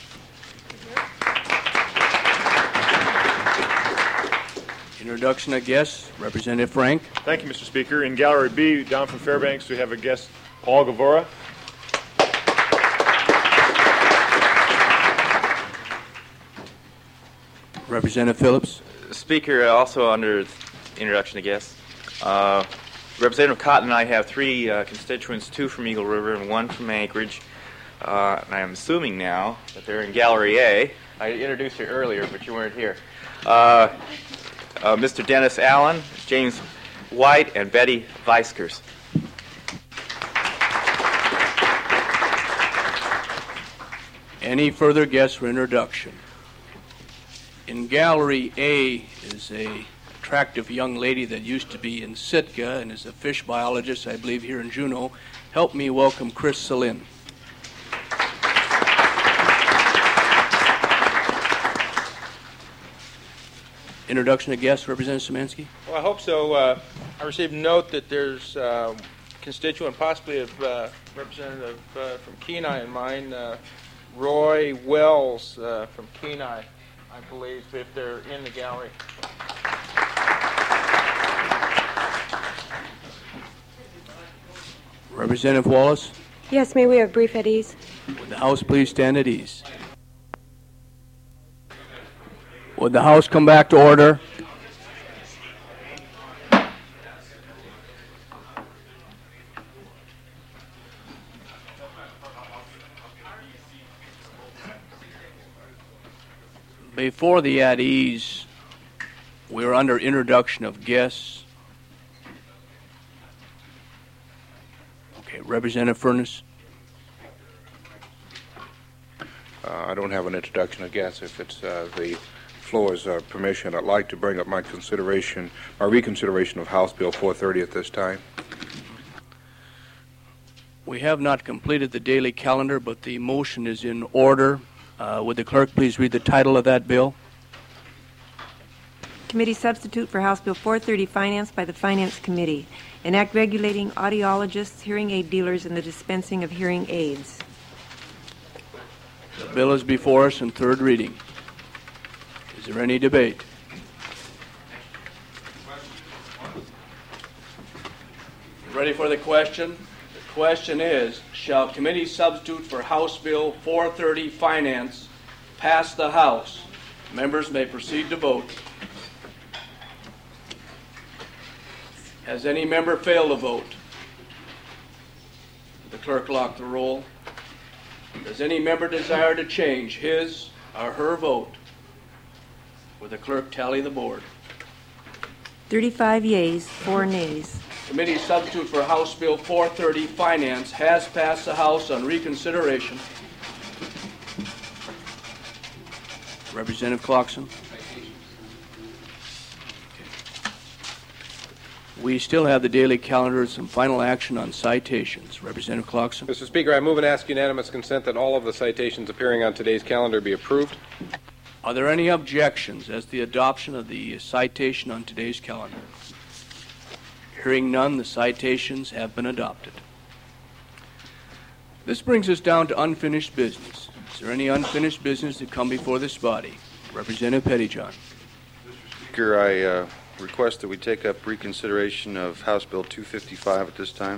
Introduction of guests, Representative Frank. Thank you, Mister Speaker. In Gallery B, down from Fairbanks, we have a guest, Paul Gavora. Representative Phillips. Speaker, also under introduction of guests, uh, Representative Cotton and I have three uh, constituents, two from Eagle River and one from Anchorage. Uh, and I am assuming now that they're in Gallery A. I introduced you earlier, but you weren't here. Uh, uh, Mister Dennis Allen, James White, and Betty Weiskers. Any further guests for introduction? In Gallery A is a attractive young lady that used to be in Sitka and is a fish biologist, I believe, here in Juneau. Help me welcome Chris Selin. Introduction of guests, Representative Szymanski. Well, I hope so. Uh, I received a note that there's uh, constituent, possibly a uh, representative uh, from Kenai in mine, uh, Roy Wells uh, from Kenai, I believe, if they're in the gallery. Representative Wallace. Yes, may we have brief at ease? Would the House please stand at ease? Would the House come back to order? Before the at ease, we are under introduction of guests. Okay, Representative Furness. Uh, I don't have an introduction of guests. If it's uh, the floor's uh, permission, I'd like to bring up my consideration, my reconsideration of House Bill four thirty at this time. We have not completed the daily calendar, but the motion is in order. Uh, would the clerk please read the title of that bill? Committee substitute for House Bill four thirty, financed by the Finance Committee. An act regulating audiologists, hearing aid dealers, and the dispensing of hearing aids. The bill is before us in third reading. Is there any debate? Ready for the question? The question is, shall committee substitute for House Bill four thirty, Finance, pass the House? Members may proceed to vote. Has any member failed to vote? The clerk lock the roll. Does any member desire to change his or her vote? Will the clerk tally the board? thirty-five yeas, four nays. Committee substitute for House Bill four thirty, Finance, has passed the House on reconsideration. Representative Clarkson. We still have the daily calendar and some final action on citations. Representative Clarkson. Mister Speaker, I move and ask unanimous consent that all of the citations appearing on today's calendar be approved. Are there any objections as to the adoption of the citation on today's calendar? Hearing none, the citations have been adopted. This brings us down to unfinished business. Is there any unfinished business to come before this body? Representative Pettyjohn. Speaker, I uh, request that we take up reconsideration of House Bill two fifty-five at this time.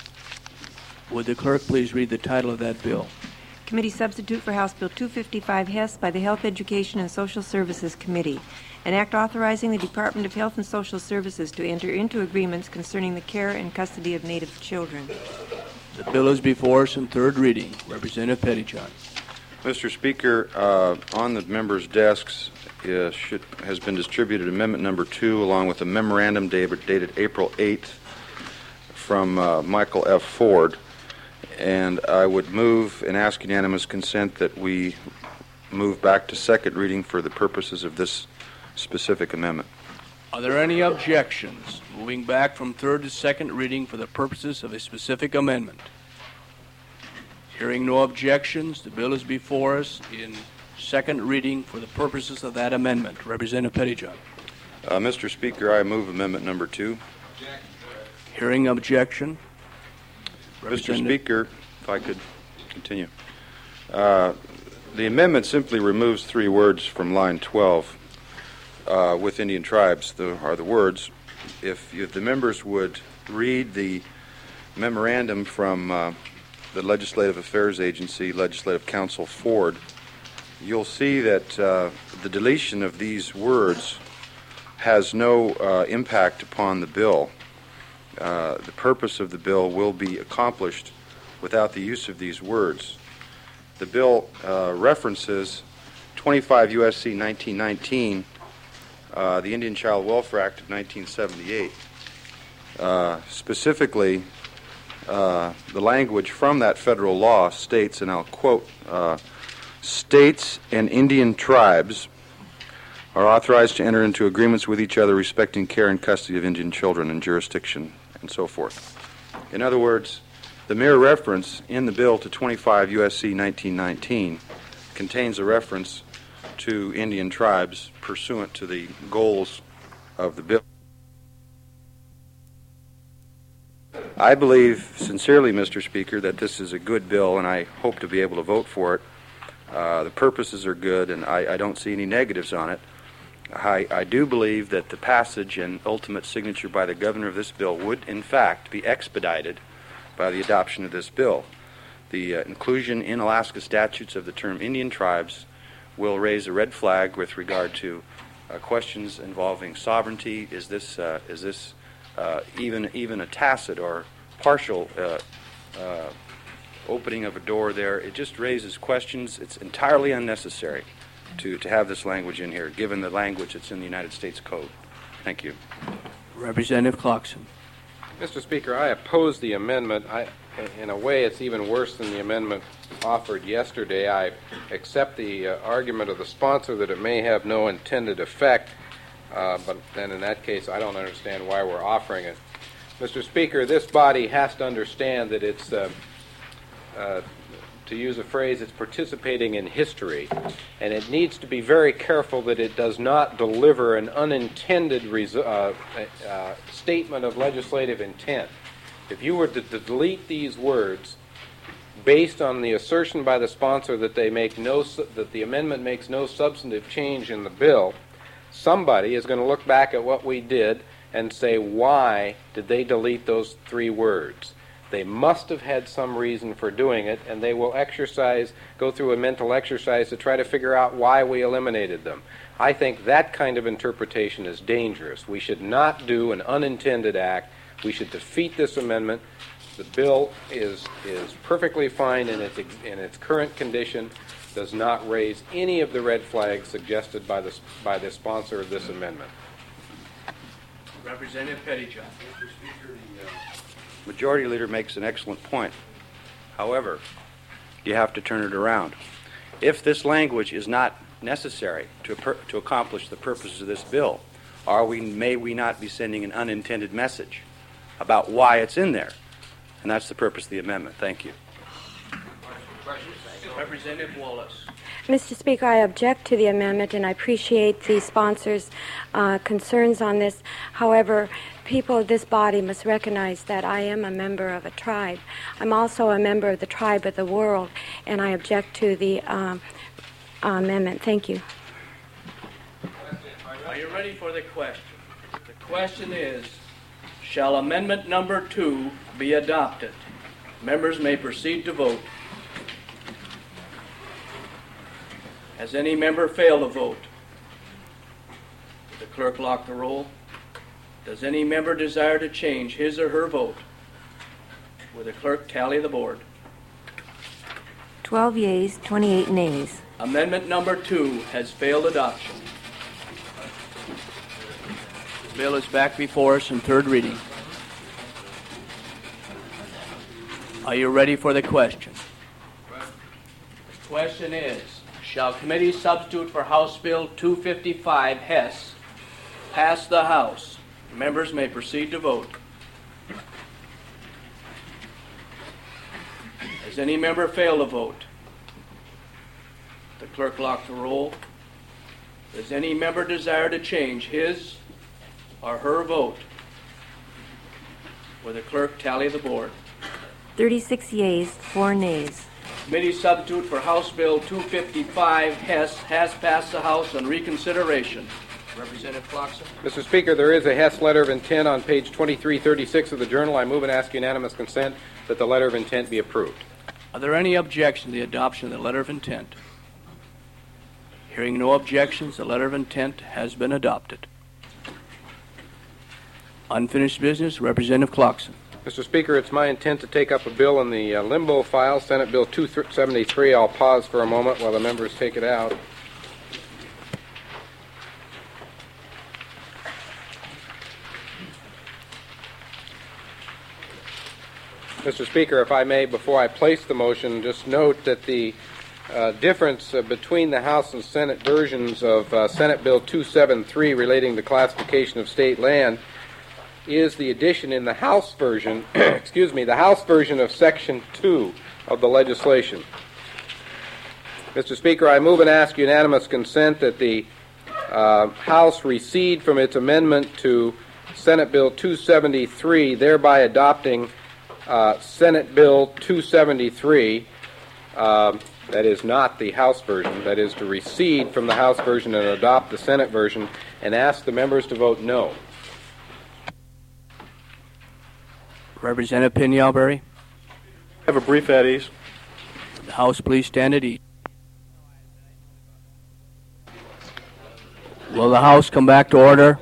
Would the clerk please read the title of that bill? Committee substitute for House Bill two fifty-five, Hess, by the Health, Education, and Social Services Committee. An act authorizing the Department of Health and Social Services to enter into agreements concerning the care and custody of Native children. The bill is before us in third reading. Representative Pettyjohn. Mister Speaker, uh, on the members' desks uh, should, has been distributed amendment number two, along with a memorandum dated, dated April eighth from uh, Michael F. Ford. And I would move and ask unanimous consent that we move back to second reading for the purposes of this specific amendment. Are there any objections? Moving back from third to second reading for the purposes of a specific amendment. Hearing no objections, the bill is before us in second reading for the purposes of that amendment. Representative Pettyjohn. Uh, Mister Speaker, I move amendment number two. Hearing objection. Mister Speaker, if I could continue. Uh, the amendment simply removes three words from line twelve. Uh, with Indian tribes the, are the words. If, if the members would read the memorandum from uh, the Legislative Affairs Agency, Legislative Counsel Ford, you'll see that uh, the deletion of these words has no uh, impact upon the bill. Uh, the purpose of the bill will be accomplished without the use of these words. The bill uh, references twenty-five U S C nineteen nineteen, uh, the Indian Child Welfare Act of nineteen seventy-eight. Uh, specifically, uh, the language from that federal law states, and I'll quote, uh, states and Indian tribes are authorized to enter into agreements with each other respecting care and custody of Indian children and jurisdiction and so forth. In other words, the mere reference in the bill to twenty-five U S C nineteen nineteen contains a reference to Indian tribes pursuant to the goals of the bill. I believe sincerely, Mister Speaker, that this is a good bill, and I hope to be able to vote for it. Uh, the purposes are good, and I, I don't see any negatives on it. I, I do believe that the passage and ultimate signature by the governor of this bill would, in fact, be expedited by the adoption of this bill. The uh, inclusion in Alaska statutes of the term Indian tribes will raise a red flag with regard to uh, questions involving sovereignty. Is this uh, is this uh, even even a tacit or partial uh, uh, opening of a door there? It just raises questions. It's entirely unnecessary to, to have this language in here, given the language that's in the United States Code. Thank you. Representative Clarkson. Mister Speaker, I oppose the amendment. I, in a way, it's even worse than the amendment offered yesterday. I accept the uh, argument of the sponsor that it may have no intended effect, uh, but then in that case, I don't understand why we're offering it. Mister Speaker, this body has to understand that it's, uh, uh, to use a phrase, it's participating in history, and it needs to be very careful that it does not deliver an unintended resu- uh, uh, statement of legislative intent. If you were to delete these words based on the assertion by the sponsor that they make no su- that the amendment makes no substantive change in the bill, somebody is going to look back at what we did and say, why did they delete those three words? They must have had some reason for doing it, and they will exercise, go through a mental exercise to try to figure out why we eliminated them. I think that kind of interpretation is dangerous. We should not do an unintended act. We should defeat this amendment. The bill is is perfectly fine in its in its current condition. Does not raise any of the red flags suggested by the by the sponsor of this amendment. Representative Pettyjohn. Mister Speaker, the uh, Majority Leader makes an excellent point. However, you have to turn it around. If this language is not necessary to per- to accomplish the purposes of this bill, are we may we not be sending an unintended message about why it's in there? And that's the purpose of the amendment. Thank you. Representative Wallace. Mister Speaker, I object to the amendment, and I appreciate the sponsors' uh, concerns on this. However, people of this body must recognize that I am a member of a tribe. I'm also a member of the tribe of the world, and I object to the um, amendment. Thank you. Are you ready for the question? The question is, shall amendment number two be adopted? Members may proceed to vote. Has any member failed to vote? Will the clerk lock the roll? Does any member desire to change his or her vote? Will the clerk tally the board? twelve yeas, twenty-eight nays. Amendment number two has failed adoption. The bill is back before us in third reading. Are you ready for the question? The question is, shall committee substitute for House Bill two fifty-five, Hess, pass the House? Members may proceed to vote. Has any member failed to vote? The clerk lock the roll. Does any member desire to change his or her vote? Will the clerk tally the board? thirty-six yeas, four nays. Committee substitute for House Bill two fifty-five, Hess, has passed the House on reconsideration. Representative Clarkson. Mister Speaker, there is a Hess letter of intent on page twenty-three thirty-six of the Journal. I move and ask unanimous consent that the letter of intent be approved. Are there any objections to the adoption of the letter of intent? Hearing no objections, the letter of intent has been adopted. Unfinished business, Representative Clarkson. Mister Speaker, it's my intent to take up a bill in the uh, limbo file, Senate Bill two seventy-three. I'll pause for a moment while the members take it out. Mister Speaker, if I may, before I place the motion, just note that the uh, difference uh, between the House and Senate versions of uh, Senate Bill two seventy-three relating to classification of state land is the addition in the House version, excuse me, the House version of Section two of the legislation. Mister Speaker, I move and ask unanimous consent that the uh, House recede from its amendment to Senate Bill two seventy-three, thereby adopting uh, Senate Bill two seventy-three, uh, that is not the House version, that is to recede from the House version and adopt the Senate version, and ask the members to vote no. Representative Pinyalberry. Have a brief at ease. The House, please stand at ease. Will the House come back to order?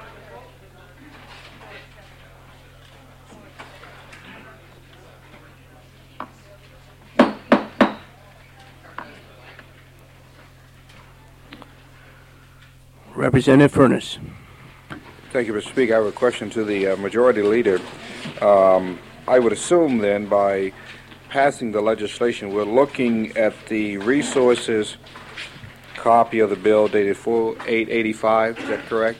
Representative Furness. Thank you, Mister Speaker. I have a question to the uh, Majority Leader. Um, I would assume then by passing the legislation, we're looking at the resources copy of the bill dated four eight eighty-five. Is that correct?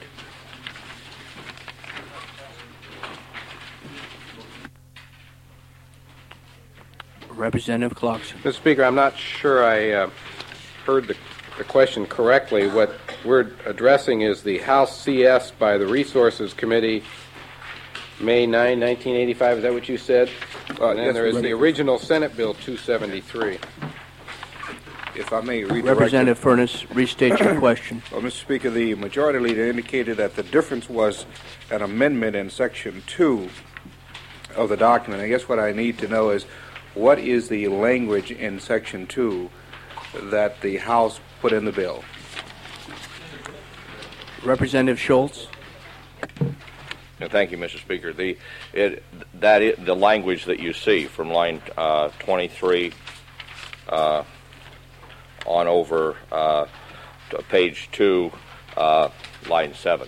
Representative Clarkson. Mister Speaker, I'm not sure I uh, heard the, the question correctly. What we're addressing is the House C S by the Resources Committee, May ninth, nineteen eighty-five. Is that what you said? Uh, and then yes, there is the original Senate Bill two seventy-three. If I may redirect Representative Furness, restate your question. Well, Mister Speaker, the Majority Leader indicated that the difference was an amendment in Section two of the document. I guess what I need to know is what is the language in Section two that the House put in the bill? Representative Schultz. Thank you, Mister Speaker. The it, that is, the language that you see from line uh, twenty-three uh, on over uh, to page two, uh, line seven.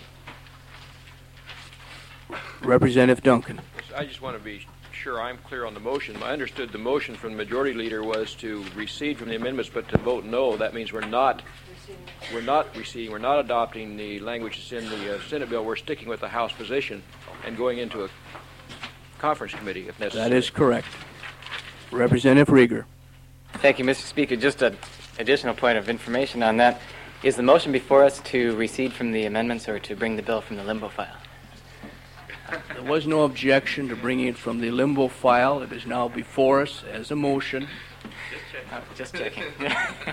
Representative Duncan. I just want to be sure I'm clear on the motion. I understood the motion from the Majority Leader was to recede from the amendments, but to vote no. That means we're not we're not receding. We're not adopting the language that's in the uh, Senate bill. We're sticking with the House position and going into a conference committee if necessary. That is correct. Representative Rieger. Thank you, Mister Speaker. Just a additional point of information on that. Is the motion before us to recede from the amendments or to bring the bill from the limbo file? There was no objection to bringing it from the limbo file. It is now before us as a motion. Just checking. Oh, just checking.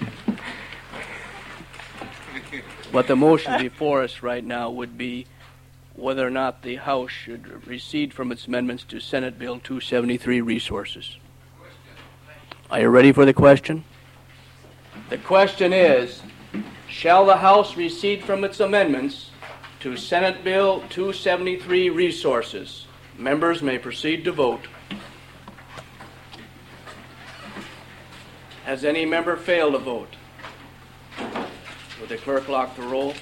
But the motion before us right now would be whether or not the House should recede from its amendments to Senate Bill two seventy-three resources. Are you ready for the question? The question is, shall the House recede from its amendments to Senate Bill two seventy-three resources? Members may proceed to vote. Has any member failed to vote? Would the clerk lock the roll?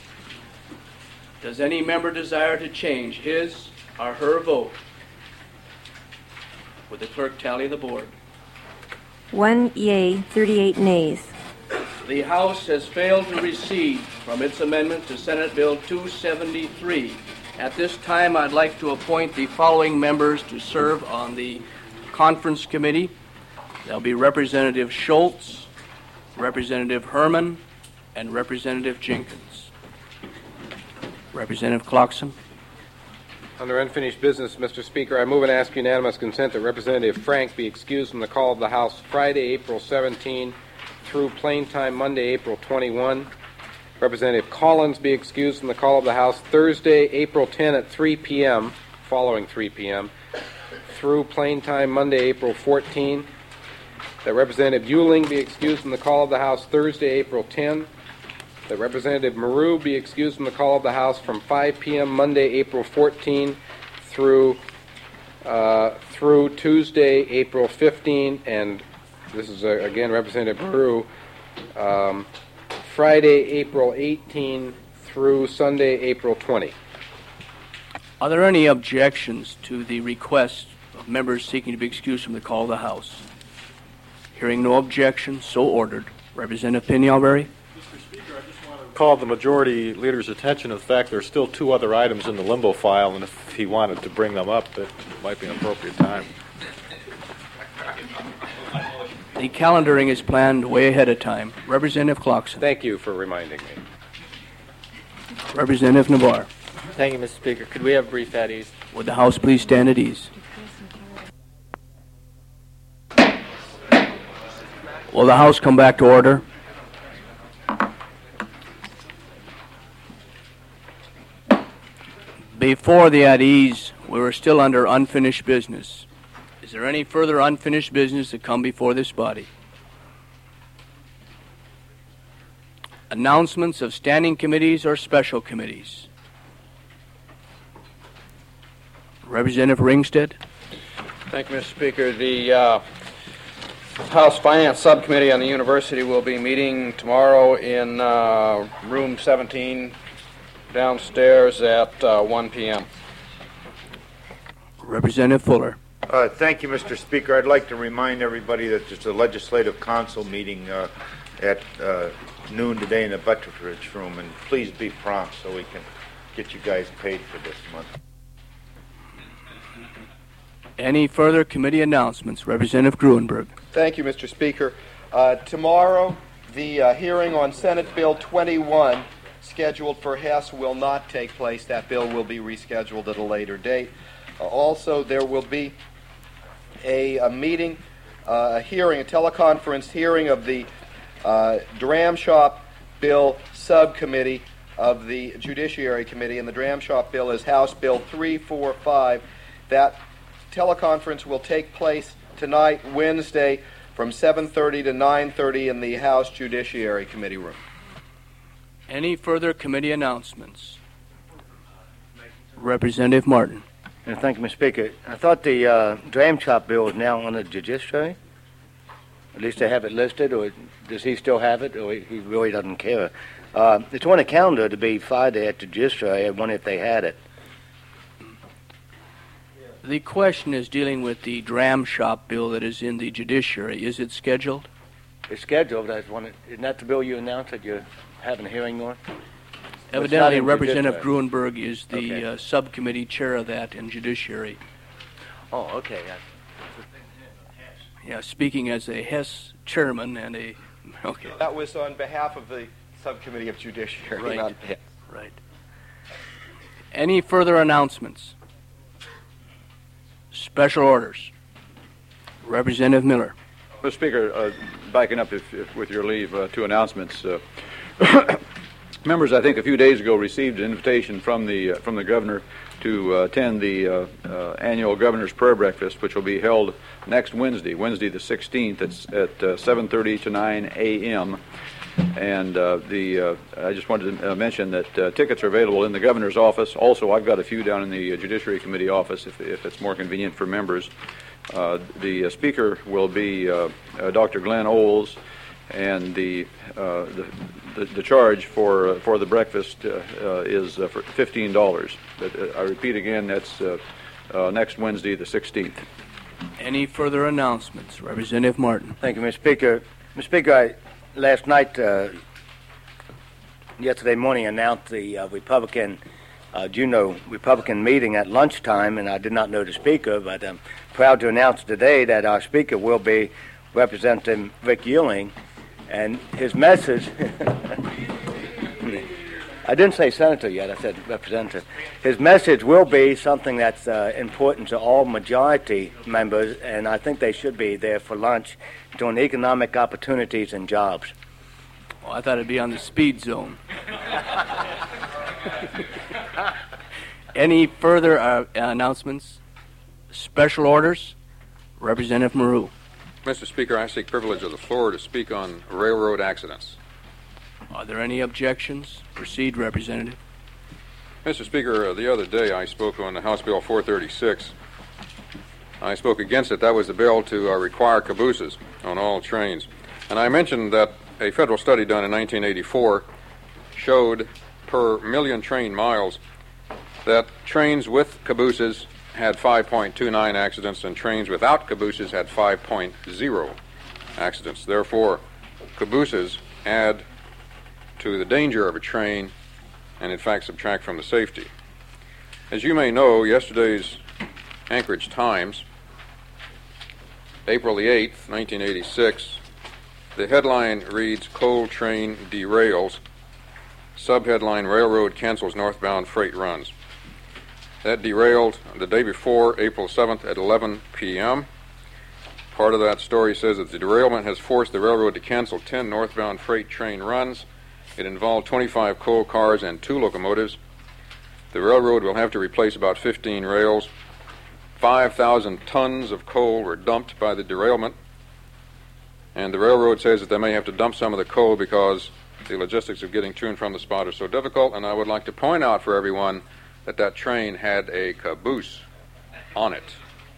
Does any member desire to change his or her vote? Would the clerk tally the board? One yea, thirty-eight nays. The House has failed to recede from its amendment to Senate Bill two seventy-three. At this time, I'd like to appoint the following members to serve on the conference committee. There'll be Representative Schultz, Representative Herman, and Representative Jenkins. Representative Clarkson. Under unfinished business, Mister Speaker, I move and ask unanimous consent that Representative Frank be excused from the call of the House Friday, April seventeenth through plain time Monday, April twenty-first. Representative Collins be excused from the call of the House Thursday, April tenth at three p.m., following three p.m., through plain time Monday, April fourteenth. That Representative Euling be excused from the call of the House Thursday, April tenth. That Representative Maru be excused from the call of the House from five p.m. Monday, April fourteenth through uh, through Tuesday, April fifteenth, and this is uh, again Representative Maru, um, Friday, April eighteenth through Sunday, April twentieth. Are there any objections to the request of members seeking to be excused from the call of the House? Hearing no objection, so ordered. Representative Penny-Albury. Call the majority leader's attention to the fact there are still two other items in the limbo file, and if he wanted to bring them up, it might be an appropriate time. The calendaring is planned way ahead of time. Representative Clarkson. Thank you for reminding me. Representative Navarre. Thank you, Mister Speaker. Could we have brief at ease? Would the House please stand at ease? Will the House come back to order? Before the at ease, we were still under unfinished business. Is there any further unfinished business to come before this body? Announcements of standing committees or special committees? Representative Ringstead. Thank you, Mister Speaker. The uh, House Finance Subcommittee on the University will be meeting tomorrow in uh, room seventeen downstairs at uh, one p.m. Representative Fuller. Uh, thank you, Mister Speaker. I'd like to remind everybody that there's a Legislative Council meeting uh, at uh, noon today in the Butteridge Room, and please be prompt so we can get you guys paid for this month. Any further committee announcements? Representative Gruenberg. Thank you, Mister Speaker. Uh, tomorrow, the uh, hearing on Senate Bill twenty-one, scheduled for Hess, will not take place. That bill will be rescheduled at a later date. Uh, also, there will be a, a meeting, uh, a hearing, a teleconference hearing of the uh, Dram Shop Bill Subcommittee of the Judiciary Committee, and the Dram Shop Bill is House Bill three forty-five. That teleconference will take place tonight, Wednesday, from seven thirty to nine thirty in the House Judiciary Committee room. Any further committee announcements? Representative Martin. Uh, thank you, Mister Speaker. I thought the uh, Dram Shop bill is now on the judiciary. At least they have it listed, or does he still have it, or he really doesn't care? Uh, it's on the calendar to be Friday at the judiciary. I wonder if they had it. The question is dealing with the Dram Shop bill that is in the judiciary. Is it scheduled? It's scheduled. I was wondering, isn't that the bill you announced that you're having a hearing on? Evidently, Representative Gruenberg is the Okay. uh, subcommittee chair of that in judiciary. Oh, okay. Yeah, speaking as a Hess chairman and a Okay. That was on behalf of the Subcommittee of Judiciary. Right. Not, yeah. Right. Any further announcements? Special orders. Representative Miller. Mister Speaker, uh, backing up, if, if, with your leave, uh, two announcements. Uh, members, I think a few days ago received an invitation from the uh, from the governor to uh, attend the uh, uh, annual Governor's Prayer Breakfast, which will be held next Wednesday, Wednesday the sixteenth, at, at uh, seven thirty to nine a.m. And uh, the uh, I just wanted to uh, mention that uh, tickets are available in the governor's office. Also, I've got a few down in the uh, Judiciary Committee office if, if it's more convenient for members. Uh, the uh, speaker will be uh, uh, Doctor Glenn Oles, and the, uh, the, the the charge for uh, for the breakfast uh, uh, is uh, for fifteen dollars. But uh, I repeat again, that's uh, uh, next Wednesday, the sixteenth. Any further announcements? Representative Martin. Thank you, Mister Speaker. Mister Speaker, I, last night, uh, yesterday morning, announced the uh, Republican uh, Juneau Republican meeting at lunchtime, and I did not know the speaker, but I'm proud to announce today that our speaker will be Representative Vic Ewing, and his message. I didn't say senator yet, I said representative. His message will be something that's uh, important to all majority members, and I think they should be there for lunch, doing economic opportunities and jobs. Oh, I thought it'd be on the speed zone. Any further uh, announcements? Special orders? Representative Maru. Mister Speaker, I seek privilege of the floor to speak on railroad accidents. Are there any objections? Proceed, Representative. Mister Speaker, uh, the other day I spoke on the House Bill four thirty-six. I spoke against it. That was the bill to uh, require cabooses on all trains. And I mentioned that a federal study done in nineteen eighty-four showed per million train miles that trains with cabooses had five point two nine accidents and trains without cabooses had five point zero accidents. Therefore, cabooses add to the danger of a train and in fact subtract from the safety. As you may know, yesterday's Anchorage Times, April the eighth, nineteen eighty-six, the headline reads, "Coal Train Derails." Subheadline, "Railroad Cancels Northbound Freight Runs." That derailed the day before, April seventh at eleven p.m. Part of that story says that the derailment has forced the railroad to cancel ten northbound freight train runs. It involved twenty-five coal cars and two locomotives. The railroad will have to replace about fifteen rails. five thousand tons of coal were dumped by the derailment. And the railroad says that they may have to dump some of the coal because the logistics of getting to and from the spot are so difficult. And I would like to point out for everyone that that train had a caboose on it.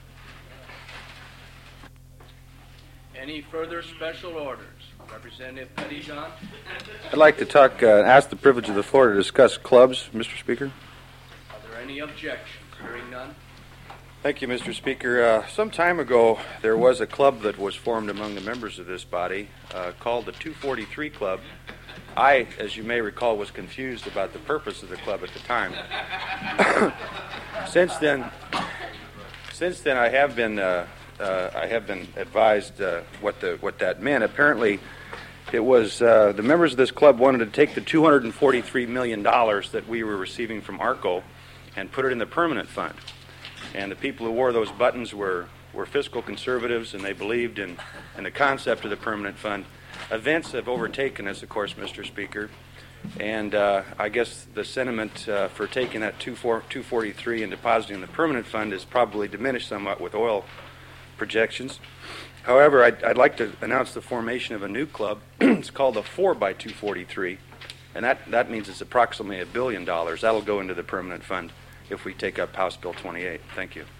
Any further special orders? Representative Pettyjohn. I'd like to talk, uh, ask the privilege of the floor to discuss clubs, Mister Speaker. Are there any objections? Hearing none. Thank you, Mister Speaker. Uh, some time ago, there was a club that was formed among the members of this body uh, called the two forty-three Club. I, as you may recall, was confused about the purpose of the club at the time. since then, since then, I have been uh, uh, I have been advised uh, what the what that meant. Apparently, it was uh, the members of this club wanted to take the two hundred forty-three million dollars that we were receiving from ARCO and put it in the permanent fund. And the people who wore those buttons were, were fiscal conservatives, and they believed in, in the concept of the permanent fund. Events have overtaken us, of course, Mister Speaker, and uh, I guess the sentiment uh, for taking that two forty-three and depositing in the permanent fund is probably diminished somewhat with oil projections. However, I'd, I'd like to announce the formation of a new club. It's called the four by two forty-three, and that, that means it's approximately a billion dollars. That'll go into the permanent fund if we take up House Bill twenty-eight. Thank you.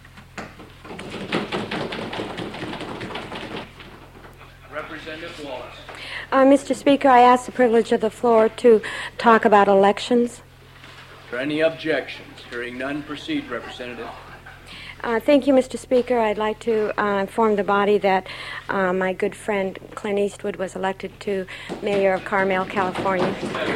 Representative Wallace. Uh, Mister Speaker, I ask the privilege of the floor to talk about elections. Are there any objections? Hearing none, proceed, Representative. Uh, thank you, Mister Speaker. I'd like to uh, inform the body that uh, my good friend Clint Eastwood was elected to Mayor of Carmel, California.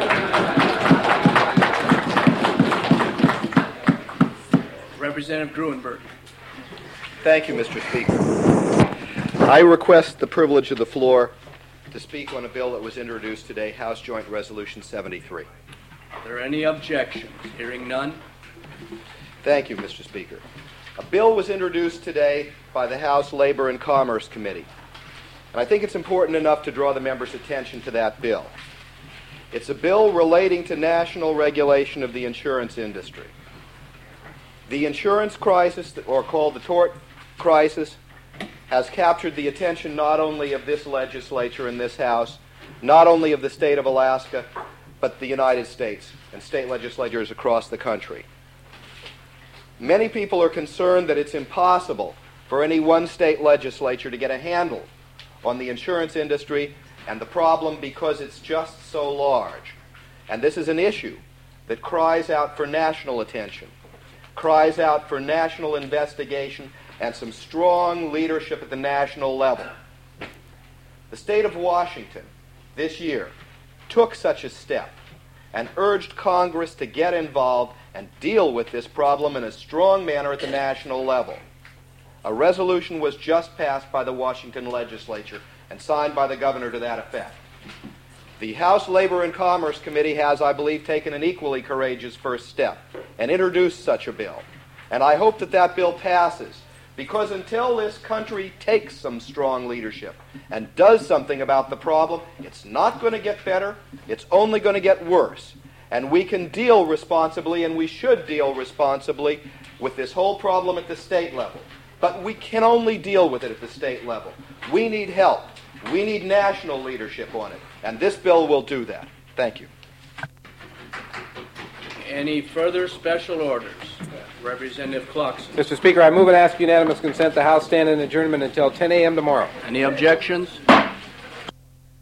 Representative Gruenberg. Thank you, Mister Speaker. I request the privilege of the floor to speak on a bill that was introduced today, House Joint Resolution seventy-three. Are there any objections? Hearing none. Thank you, Mister Speaker. A bill was introduced today by the House Labor and Commerce Committee, and I think it's important enough to draw the members' attention to that bill. It's a bill relating to national regulation of the insurance industry. The insurance crisis, or called the tort crisis, has captured the attention not only of this legislature and this House, not only of the state of Alaska, but the United States and state legislatures across the country. Many people are concerned that it's impossible for any one state legislature to get a handle on the insurance industry and the problem because it's just so large. And this is an issue that cries out for national attention, cries out for national investigation and some strong leadership at the national level. The state of Washington this year took such a step and urged Congress to get involved and deal with this problem in a strong manner at the national level. A resolution was just passed by the Washington legislature and signed by the governor to that effect. The House Labor and Commerce Committee has, I believe, taken an equally courageous first step and introduced such a bill. And I hope that that bill passes, because until this country takes some strong leadership and does something about the problem, it's not going to get better, it's only going to get worse. And we can deal responsibly, and we should deal responsibly with this whole problem at the state level. But we can only deal with it at the state level. We need help. We need national leadership on it. And this bill will do that. Thank you. Any further special orders? Representative Clarkson. Mister Speaker, I move and ask unanimous consent the House stand in adjournment until ten a.m. tomorrow. Any objections?